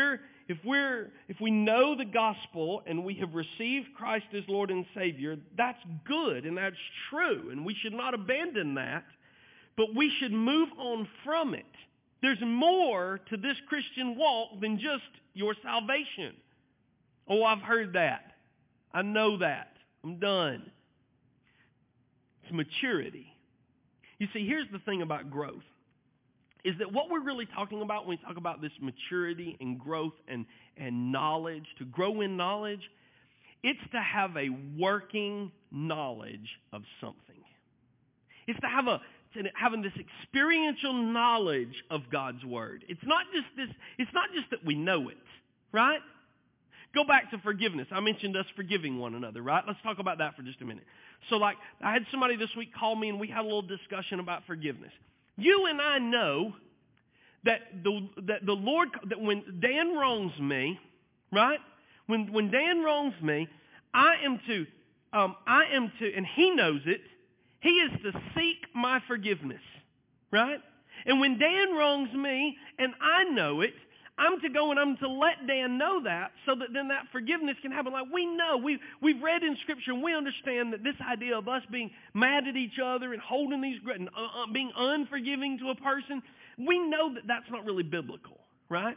we know the gospel and we have received Christ as Lord and Savior, that's good and that's true, and we should not abandon that, but we should move on from it. There's more to this Christian walk than just your salvation. Oh, I've heard that. I know that. I'm done. It's maturity. You see, here's the thing about growth, is that what we're really talking about when we talk about this maturity and growth and knowledge, to grow in knowledge, it's to have a working knowledge of something. It's to having this experiential knowledge of God's Word. It's not just that we know it, right? Go back to forgiveness. I mentioned us forgiving one another, right? Let's talk about that for just a minute. So I had somebody this week call me and we had a little discussion about forgiveness. You and I know that the Lord, that when Dan wrongs me, right? When Dan wrongs me, I am to, and he knows it, he is to seek my forgiveness, right? And when Dan wrongs me, and I know it, I'm to go and I'm to let Dan know that, so that then that forgiveness can happen. Like we know, we've read in Scripture and we understand that this idea of us being mad at each other and holding these, being unforgiving to a person, we know that that's not really biblical, right?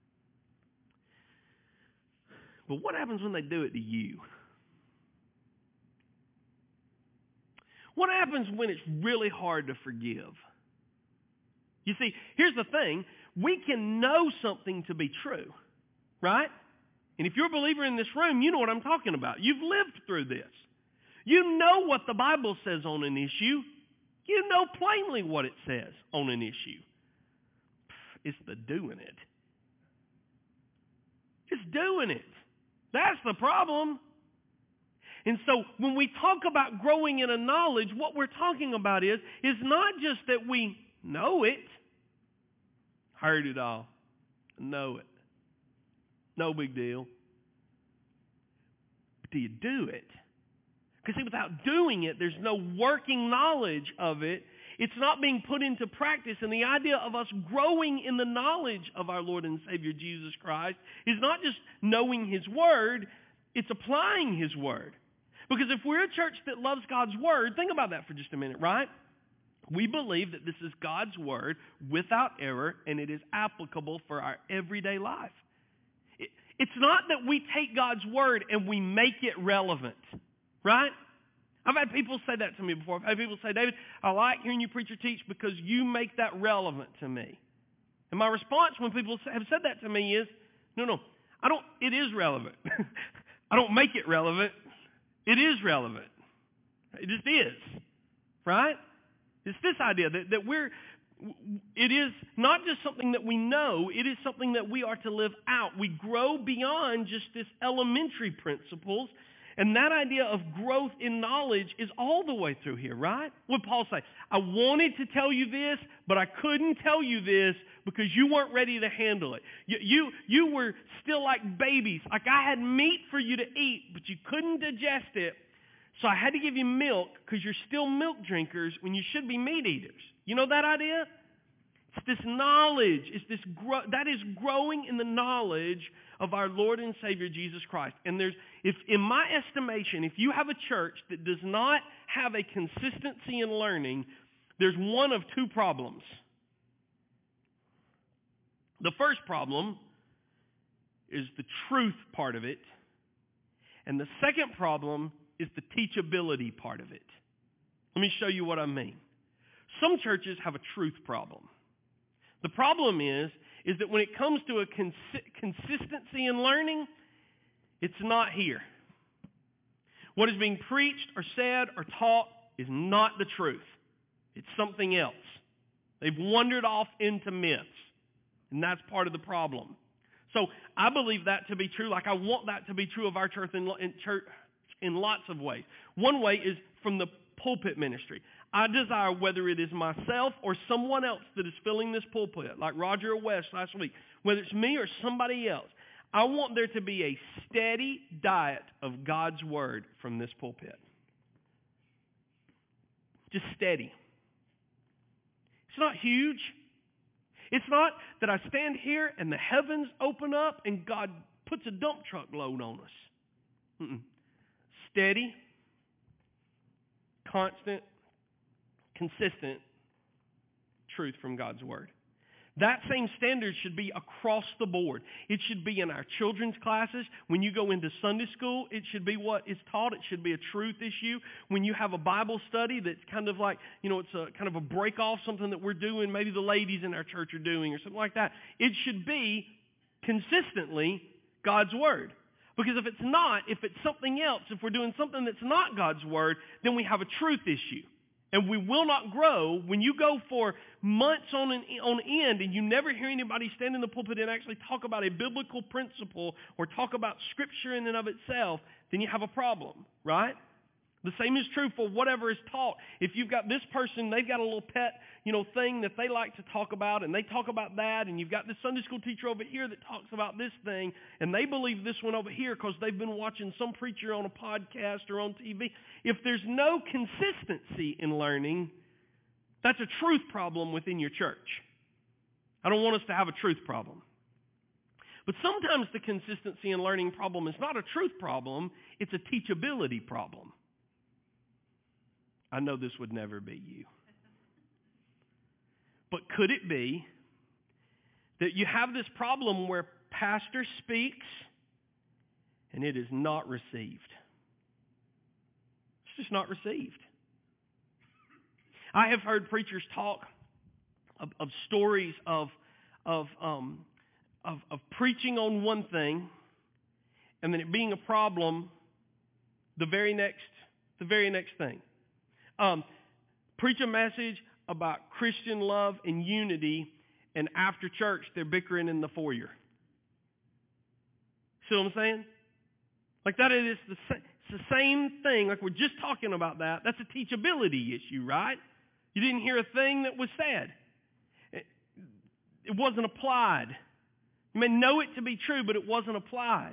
But what happens when they do it to you? What happens when it's really hard to forgive? You see, here's the thing. We can know something to be true, right? And if you're a believer in this room, you know what I'm talking about. You've lived through this. You know what the Bible says on an issue. You know plainly what it says on an issue. It's the doing it. It's doing it. That's the problem. And so when we talk about growing in a knowledge, what we're talking about is not just that we know it, heard it all, know it, no big deal. But do you do it? Because see, without doing it, there's no working knowledge of it. It's not being put into practice. And the idea of us growing in the knowledge of our Lord and Savior Jesus Christ is not just knowing His Word, it's applying His Word. Because if we're a church that loves God's Word, think about that for just a minute, right? We believe that this is God's Word without error, and it is applicable for our everyday life. It's not that we take God's Word and we make it relevant, right? I've had people say that to me before. I've had people say, David, I like hearing you preach or teach because you make that relevant to me. And my response when people have said that to me is, no, it is relevant. I don't make it relevant. It is relevant. It just is, right? It's this idea that it is not just something that we know, it is something that we are to live out. We grow beyond just this elementary principles, and that idea of growth in knowledge is all the way through here, right? What did Paul say? I wanted to tell you this, but I couldn't tell you this because you weren't ready to handle it. You were still like babies. Like I had meat for you to eat, but you couldn't digest it. So I had to give you milk because you're still milk drinkers when you should be meat eaters. You know that idea? It's this knowledge. It's this that is growing in the knowledge of our Lord and Savior Jesus Christ. And in my estimation, if you have a church that does not have a consistency in learning, there's one of two problems. The first problem is the truth part of it. And the second problem is the teachability part of it. Let me show you what I mean. Some churches have a truth problem. The problem is that when it comes to a consistency in learning, it's not here. What is being preached or said or taught is not the truth. It's something else. They've wandered off into myths, and that's part of the problem. So I believe that to be true. Like I want that to be true of our church in lots of ways. One way is from the pulpit ministry. I desire, whether it is myself or someone else that is filling this pulpit, like Roger or Wes last week, whether it's me or somebody else, I want there to be a steady diet of God's Word from this pulpit. Just steady. It's not huge. It's not that I stand here and the heavens open up and God puts a dump truck load on us. Mm-mm. Steady, constant, consistent truth from God's Word. That same standard should be across the board. It should be in our children's classes. When you go into Sunday school, it should be what is taught. It should be a truth issue. When you have a Bible study that's kind of like, it's a kind of a break off, something that we're doing, maybe the ladies in our church are doing or something like that. It should be consistently God's Word. Because if it's not, if it's something else, if we're doing something that's not God's Word, then we have a truth issue. And we will not grow. When you go for months on end and you never hear anybody stand in the pulpit and actually talk about a biblical principle or talk about Scripture in and of itself, then you have a problem, right? The same is true for whatever is taught. If you've got this person, they've got a little pet, thing that they like to talk about, and they talk about that, and you've got this Sunday school teacher over here that talks about this thing, and they believe this one over here because they've been watching some preacher on a podcast or on TV. If there's no consistency in learning, that's a truth problem within your church. I don't want us to have a truth problem. But sometimes the consistency in learning problem is not a truth problem, it's a teachability problem. I know this would never be you. But could it be that you have this problem where pastor speaks and it is not received? It's just not received. I have heard preachers talk of stories of preaching on one thing and then it being a problem the very next thing. Preach a message about Christian love and unity, and after church, they're bickering in the foyer. See what I'm saying? Like that is it's the same thing. Like we're just talking about that. That's a teachability issue, right? You didn't hear a thing that was said. It wasn't applied. You may know it to be true, but it wasn't applied.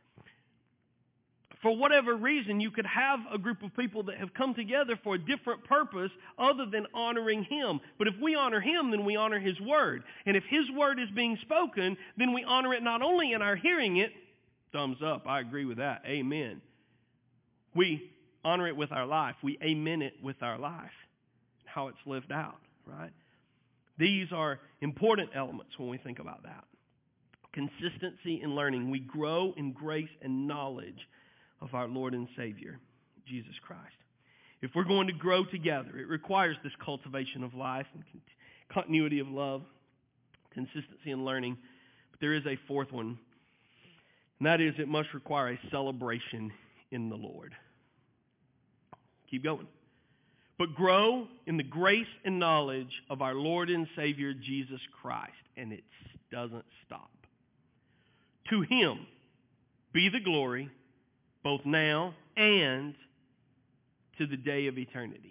For whatever reason, you could have a group of people that have come together for a different purpose other than honoring Him. But if we honor Him, then we honor His Word. And if His Word is being spoken, then we honor it not only in our hearing it, thumbs up, I agree with that, amen. We honor it with our life. We amen it with our life, how it's lived out, right? These are important elements when we think about that. Consistency in learning. We grow in grace and knowledge of our Lord and Savior, Jesus Christ. If we're going to grow together, it requires this cultivation of life and continuity of love, consistency in learning. But there is a fourth one, and that is it must require a celebration in the Lord. Keep going. But grow in the grace and knowledge of our Lord and Savior, Jesus Christ. And it doesn't stop. To Him be the glory, both now and to the day of eternity.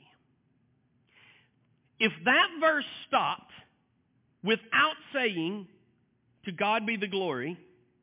If that verse stopped without saying, to God be the glory,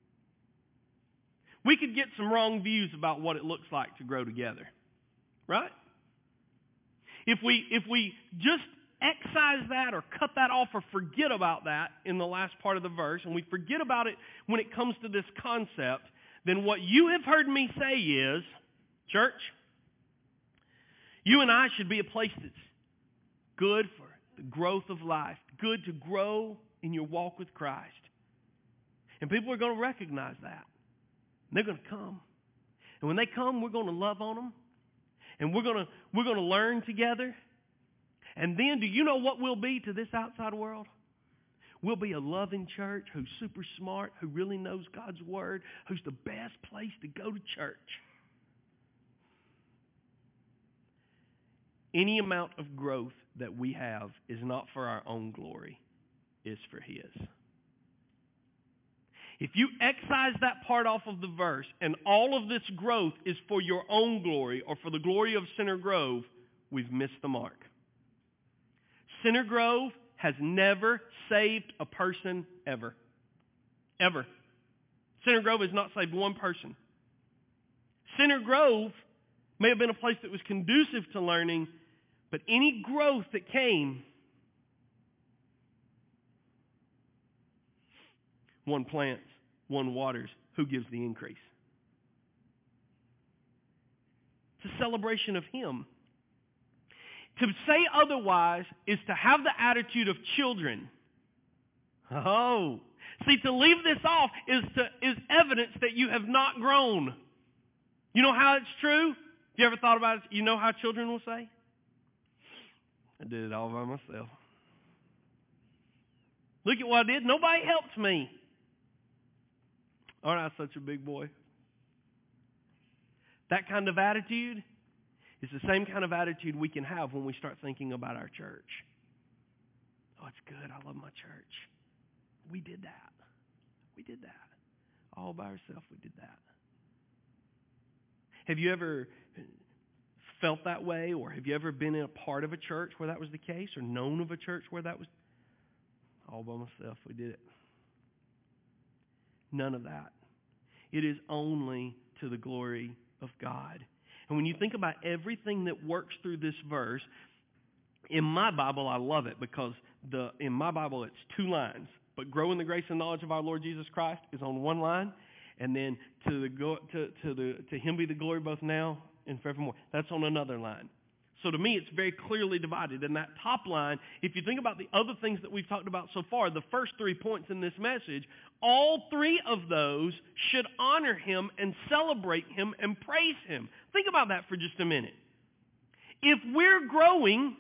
we could get some wrong views about what it looks like to grow together. Right? If we just excise that or cut that off or forget about that in the last part of the verse, and we forget about it when it comes to this concept, then what you have heard me say is, church, you and I should be a place that's good for the growth of life, good to grow in your walk with Christ. And people are going to recognize that. And they're going to come. And when they come, we're going to love on them. And we're going to learn together. And then, do you know what we'll be to this outside world? We'll be a loving church who's super smart, who really knows God's Word, who's the best place to go to church. Any amount of growth that we have is not for our own glory, it's for His. If you excise that part off of the verse and all of this growth is for your own glory or for the glory of Center Grove, we've missed the mark. Center Grove has never saved a person ever. Ever. Center Grove has not saved one person. Center Grove may have been a place that was conducive to learning, but any growth that came One plants, one waters. Who gives the increase? It's a celebration of Him. To say otherwise is to have the attitude of children. Oh. See, to leave this off is evidence that you have not grown. You know how it's true? You ever thought about it? You know how children will say? I did it all by myself. Look at what I did. Nobody helped me. Aren't I such a big boy? That kind of attitude is the same kind of attitude we can have when we start thinking about our church. Oh, it's good. I love my church. We did that. We did that. All by ourselves, we did that. Have you ever felt that way, or have you ever been in a part of a church where that was the case, or known of a church where that was? All by myself, we did it. None of that. It is only to the glory of God. And when you think about everything that works through this verse, in my Bible, I love it because in my Bible it's 2 lines. But grow in the grace and knowledge of our Lord Jesus Christ is on 1 line, and then to Him be the glory both now and forevermore. That's on another line. So to me, it's very clearly divided. And that top line, if you think about the other things that we've talked about so far, the first 3 points in this message, all 3 of those should honor Him and celebrate Him and praise Him. Think about that for just a minute. If we're growing,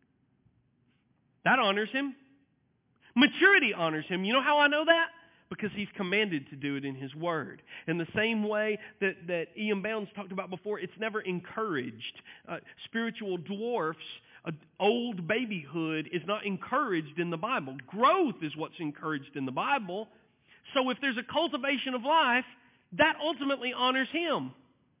that honors Him. Maturity honors Him. You know how I know that? Because He's commanded to do it in His Word. In the same way that Ian Bounds talked about before, it's never encouraged. Spiritual dwarfs, old babyhood is not encouraged in the Bible. Growth is what's encouraged in the Bible. So if there's a cultivation of life, that ultimately honors Him.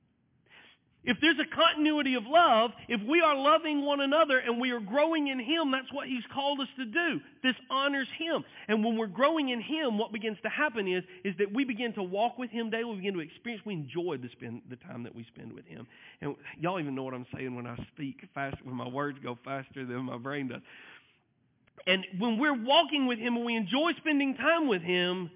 If there's a continuity of love, if we are loving one another and we are growing in Him, that's what He's called us to do. This honors Him. And when we're growing in Him, what begins to happen is that we begin to walk with Him daily. We begin to experience, we enjoy the time that we spend with Him. And y'all even know what I'm saying when I speak fast, when my words go faster than my brain does. And when we're walking with Him and we enjoy spending time with Him,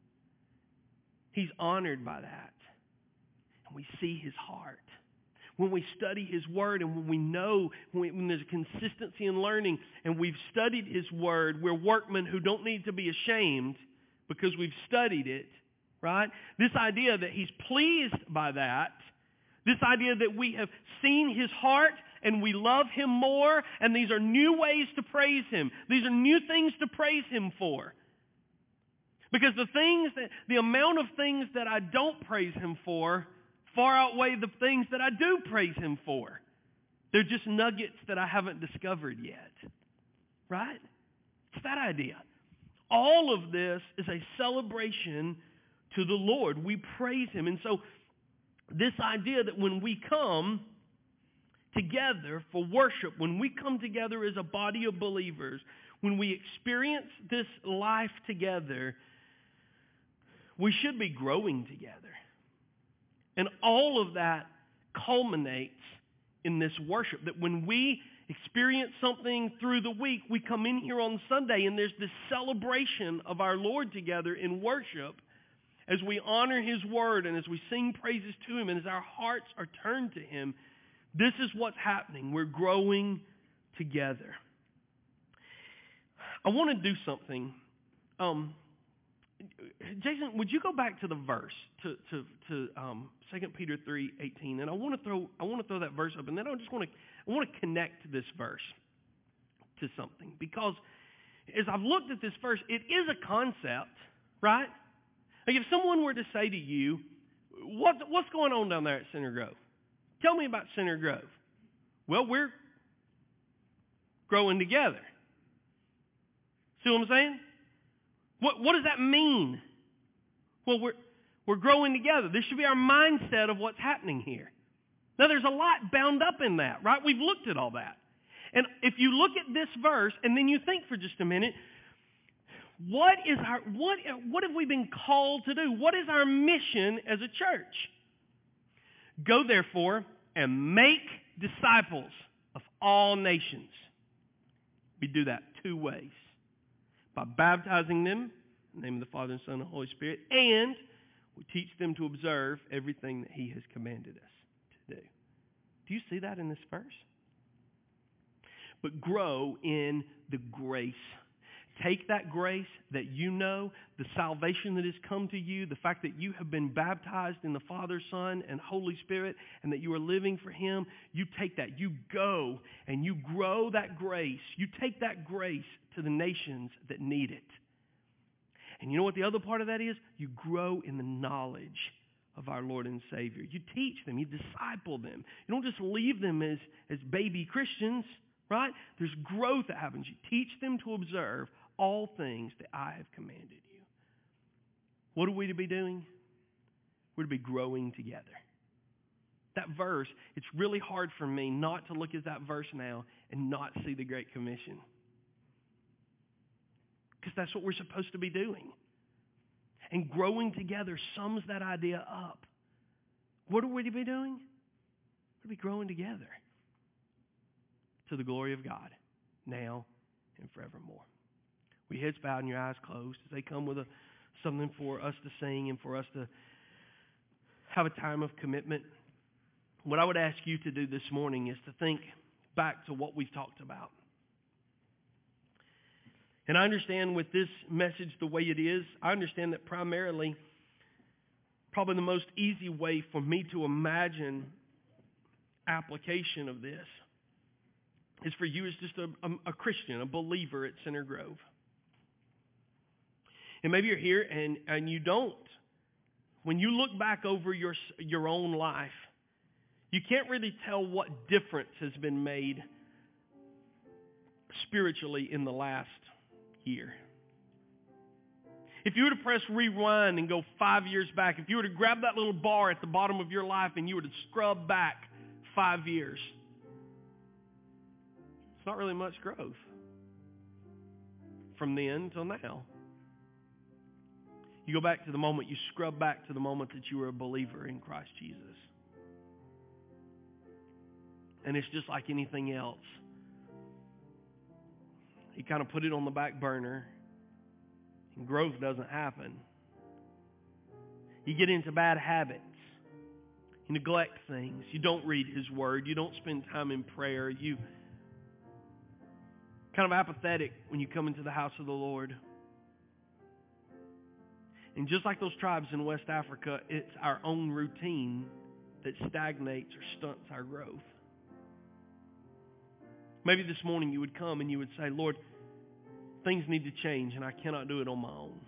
He's honored by that. And we see His heart. When we study His Word and when we know, when there's a consistency in learning and we've studied His Word, we're workmen who don't need to be ashamed because we've studied it, right? This idea that He's pleased by that, this idea that we have seen His heart and we love Him more, and these are new ways to praise Him. These are new things to praise Him for. Because the amount of things that I don't praise Him for far outweigh the things that I do praise Him for. They're just nuggets that I haven't discovered yet. Right? It's that idea. All of this is a celebration to the Lord. We praise Him. And so this idea that when we come together for worship, when we come together as a body of believers, when we experience this life together, we should be growing together. And all of that culminates in this worship. That when we experience something through the week, we come in here on Sunday and there's this celebration of our Lord together in worship as we honor His Word and as we sing praises to Him and as our hearts are turned to Him. This is what's happening. We're growing together. I want to do something. Jason, would you go back to the verse to 2 Peter 3:18, and I want to throw that verse up, and then I want to connect this verse to something, because as I've looked at this verse, it is a concept, right? Like if someone were to say to you, what's going on down there at Center Grove? Tell me about Center Grove. Well, we're growing together. See what I'm saying? What does that mean? Well, we're growing together. This should be our mindset of what's happening here. Now, there's a lot bound up in that, right? We've looked at all that. And if you look at this verse and then you think for just a minute, what have we been called to do? What is our mission as a church? Go therefore and make disciples of all nations. We do that 2 ways. By baptizing them in In the name of the Father, and Son, and the Holy Spirit. And we teach them to observe everything that He has commanded us to do. Do you see that in this verse? But grow in the grace. Take that grace that you know, the salvation that has come to you, the fact that you have been baptized in the Father, Son, and Holy Spirit, and that you are living for Him. You take that. You go and you grow that grace. You take that grace to the nations that need it. And you know what the other part of that is? You grow in the knowledge of our Lord and Savior. You teach them. You disciple them. You don't just leave them as baby Christians, right? There's growth that happens. You teach them to observe all things that I have commanded you. What are we to be doing? We're to be growing together. That verse, it's really hard for me not to look at that verse now and not see the Great Commission. Because that's what we're supposed to be doing. And growing together sums that idea up. What are we to be doing? We're to be growing together to the glory of God, now and forevermore. With your heads bowed and your eyes closed as they come with something for us to sing and for us to have a time of commitment. What I would ask you to do this morning is to think back to what we've talked about. And I understand with this message the way it is, I understand that primarily, probably the most easy way for me to imagine application of this is for you as just a Christian, a believer at Center Grove. And maybe you're here and you don't. When you look back over your own life, you can't really tell what difference has been made spiritually in the last year. If you were to press rewind and go 5 years back, if you were to grab that little bar at the bottom of your life and you were to scrub back 5 years, it's not really much growth from then till now. You go back to the moment, you scrub back to the moment that you were a believer in Christ Jesus. And it's just like anything else. You kind of put it on the back burner, and growth doesn't happen. You get into bad habits. You neglect things. You don't read His Word. You don't spend time in prayer. You kind of apathetic when you come into the house of the Lord. And just like those tribes in West Africa, it's our own routine that stagnates or stunts our growth. Maybe this morning you would come and you would say, Lord, things need to change and I cannot do it on my own.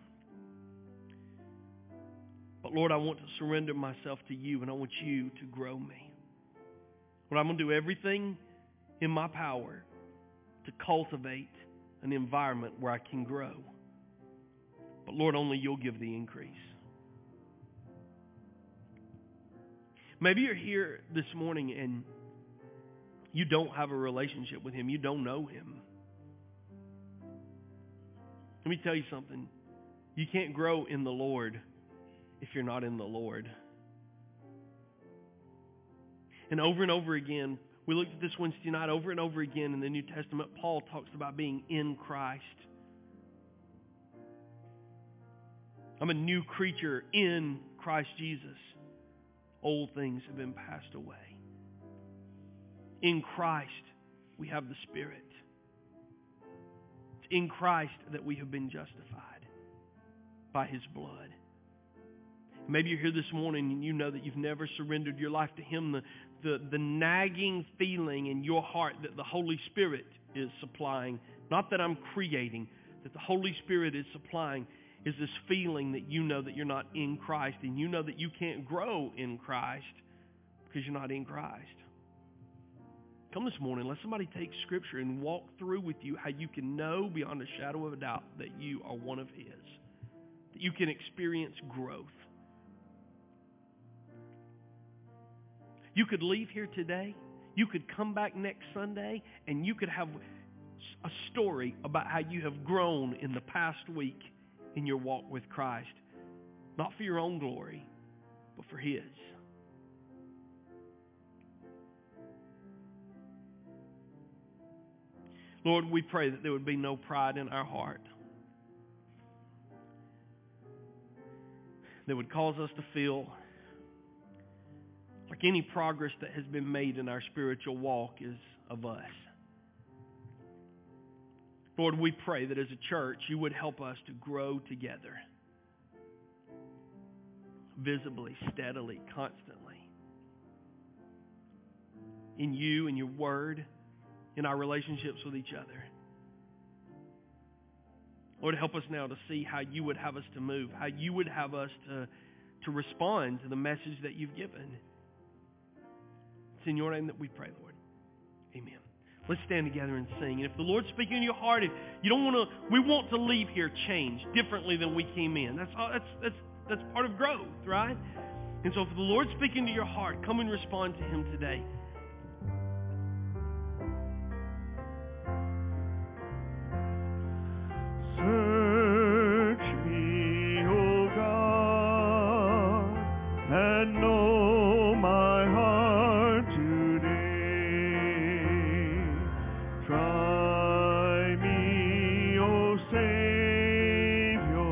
But Lord, I want to surrender myself to you and I want you to grow me. Lord, I'm going to do everything in my power to cultivate an environment where I can grow. But Lord, only you'll give the increase. Maybe you're here this morning and you don't have a relationship with Him. You don't know Him. Let me tell you something. You can't grow in the Lord if you're not in the Lord. And over again, we looked at this Wednesday night, over and over again in the New Testament, Paul talks about being in Christ. I'm a new creature in Christ Jesus. Old things have been passed away. In Christ, we have the Spirit. It's in Christ that we have been justified by His blood. Maybe you're here this morning and you know that you've never surrendered your life to Him. The nagging feeling in your heart that the Holy Spirit is supplying, not that I'm creating, that the Holy Spirit is supplying, is this feeling that you know that you're not in Christ and you know that you can't grow in Christ because you're not in Christ. Come this morning, let somebody take Scripture and walk through with you how you can know beyond a shadow of a doubt that you are one of His, that you can experience growth. You could leave here today, you could come back next Sunday, and you could have a story about how you have grown in the past week in your walk with Christ. Not for your own glory, but for His. Lord, we pray that there would be no pride in our heart. that would cause us to feel like any progress that has been made in our spiritual walk is of us. Lord, we pray that as a church, you would help us to grow together, visibly, steadily, constantly, in you and your word, in our relationships with each other. Lord, help us now to see how you would have us to move, how you would have us to respond to the message that you've given. It's in your name that we pray, Lord. Amen. Let's stand together and sing. And if the Lord's speaking in your heart, if you don't want to, we want to leave here changed differently than we came in. That's part of growth, right? And so if the Lord's speaking to your heart, come and respond to him today. Search me, O God, and know my heart today. Try me, O Savior,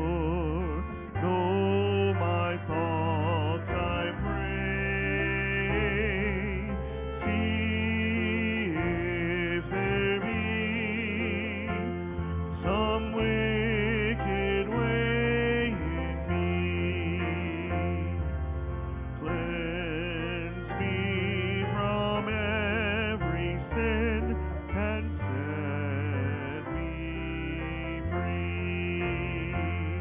know my thoughts, I pray. See if there be some wicked way in me. Cleanse me from every sin and set me free.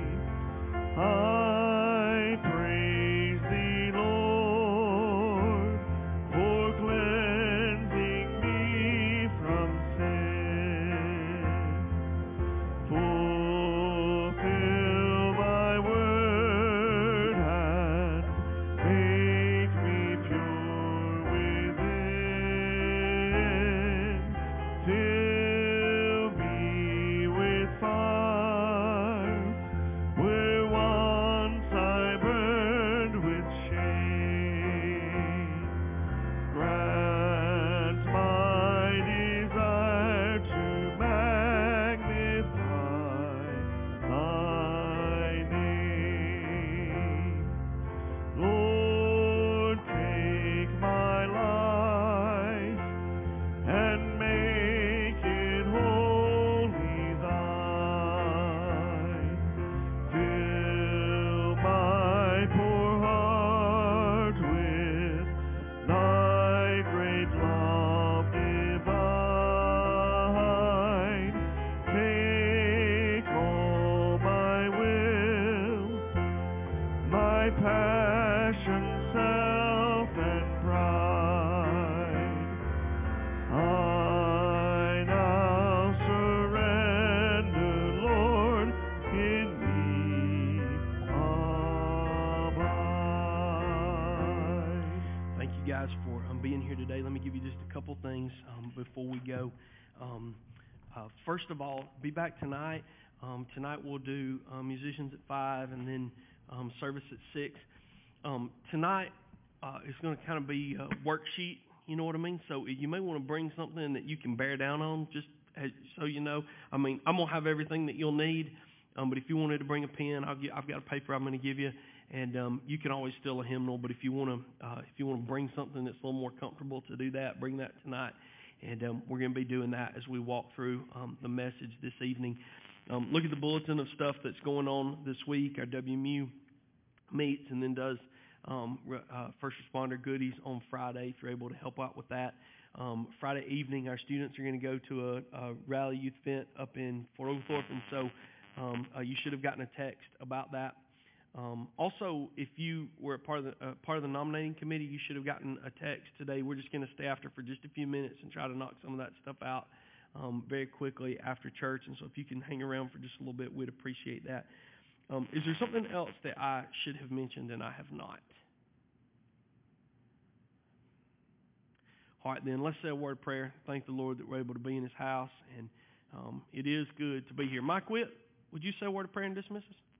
I praise thee, Lord, for cleansing me from sin. Fulfill my word and make me pure within. Fill me with fire where once I burned with shame. Grant my desire to magnify thy name. Lord, take my life and make it wholly thine. Fill my poor heart with thy great love divine. Take all my will, my passion, self, and pride. I now surrender, Lord, in me abide. Thank you guys for being here today. Let me give you just a couple things before we go. First of all, be back tonight. Tonight we'll do musicians at 5 and then service at 6. Tonight is going to kind of be a worksheet, you know what I mean? So you may want to bring something that you can bear down on, just so you know. I mean, I'm going to have everything that you'll need, but if you wanted to bring a pen, I've got a paper I'm going to give you, and you can always steal a hymnal. But if you want to bring something that's a little more comfortable to do that, bring that tonight. And we're going to be doing that as we walk through the message this evening. Look at the bulletin of stuff that's going on this week. Our WMU meets and then does first responder goodies on Friday, if you're able to help out with that. Friday evening, our students are going to go to a rally youth event up in Fort Oglethorpe, and so you should have gotten a text about that. Also, if you were a part of the nominating committee, you should have gotten a text today. We're just going to stay after for just a few minutes and try to knock some of that stuff out very quickly after church. And so if you can hang around for just a little bit, we'd appreciate that. Is there something else that I should have mentioned and I have not? All right, then, let's say a word of prayer. Thank the Lord that we're able to be in his house, and it is good to be here. Mike Witt, would you say a word of prayer and dismiss us?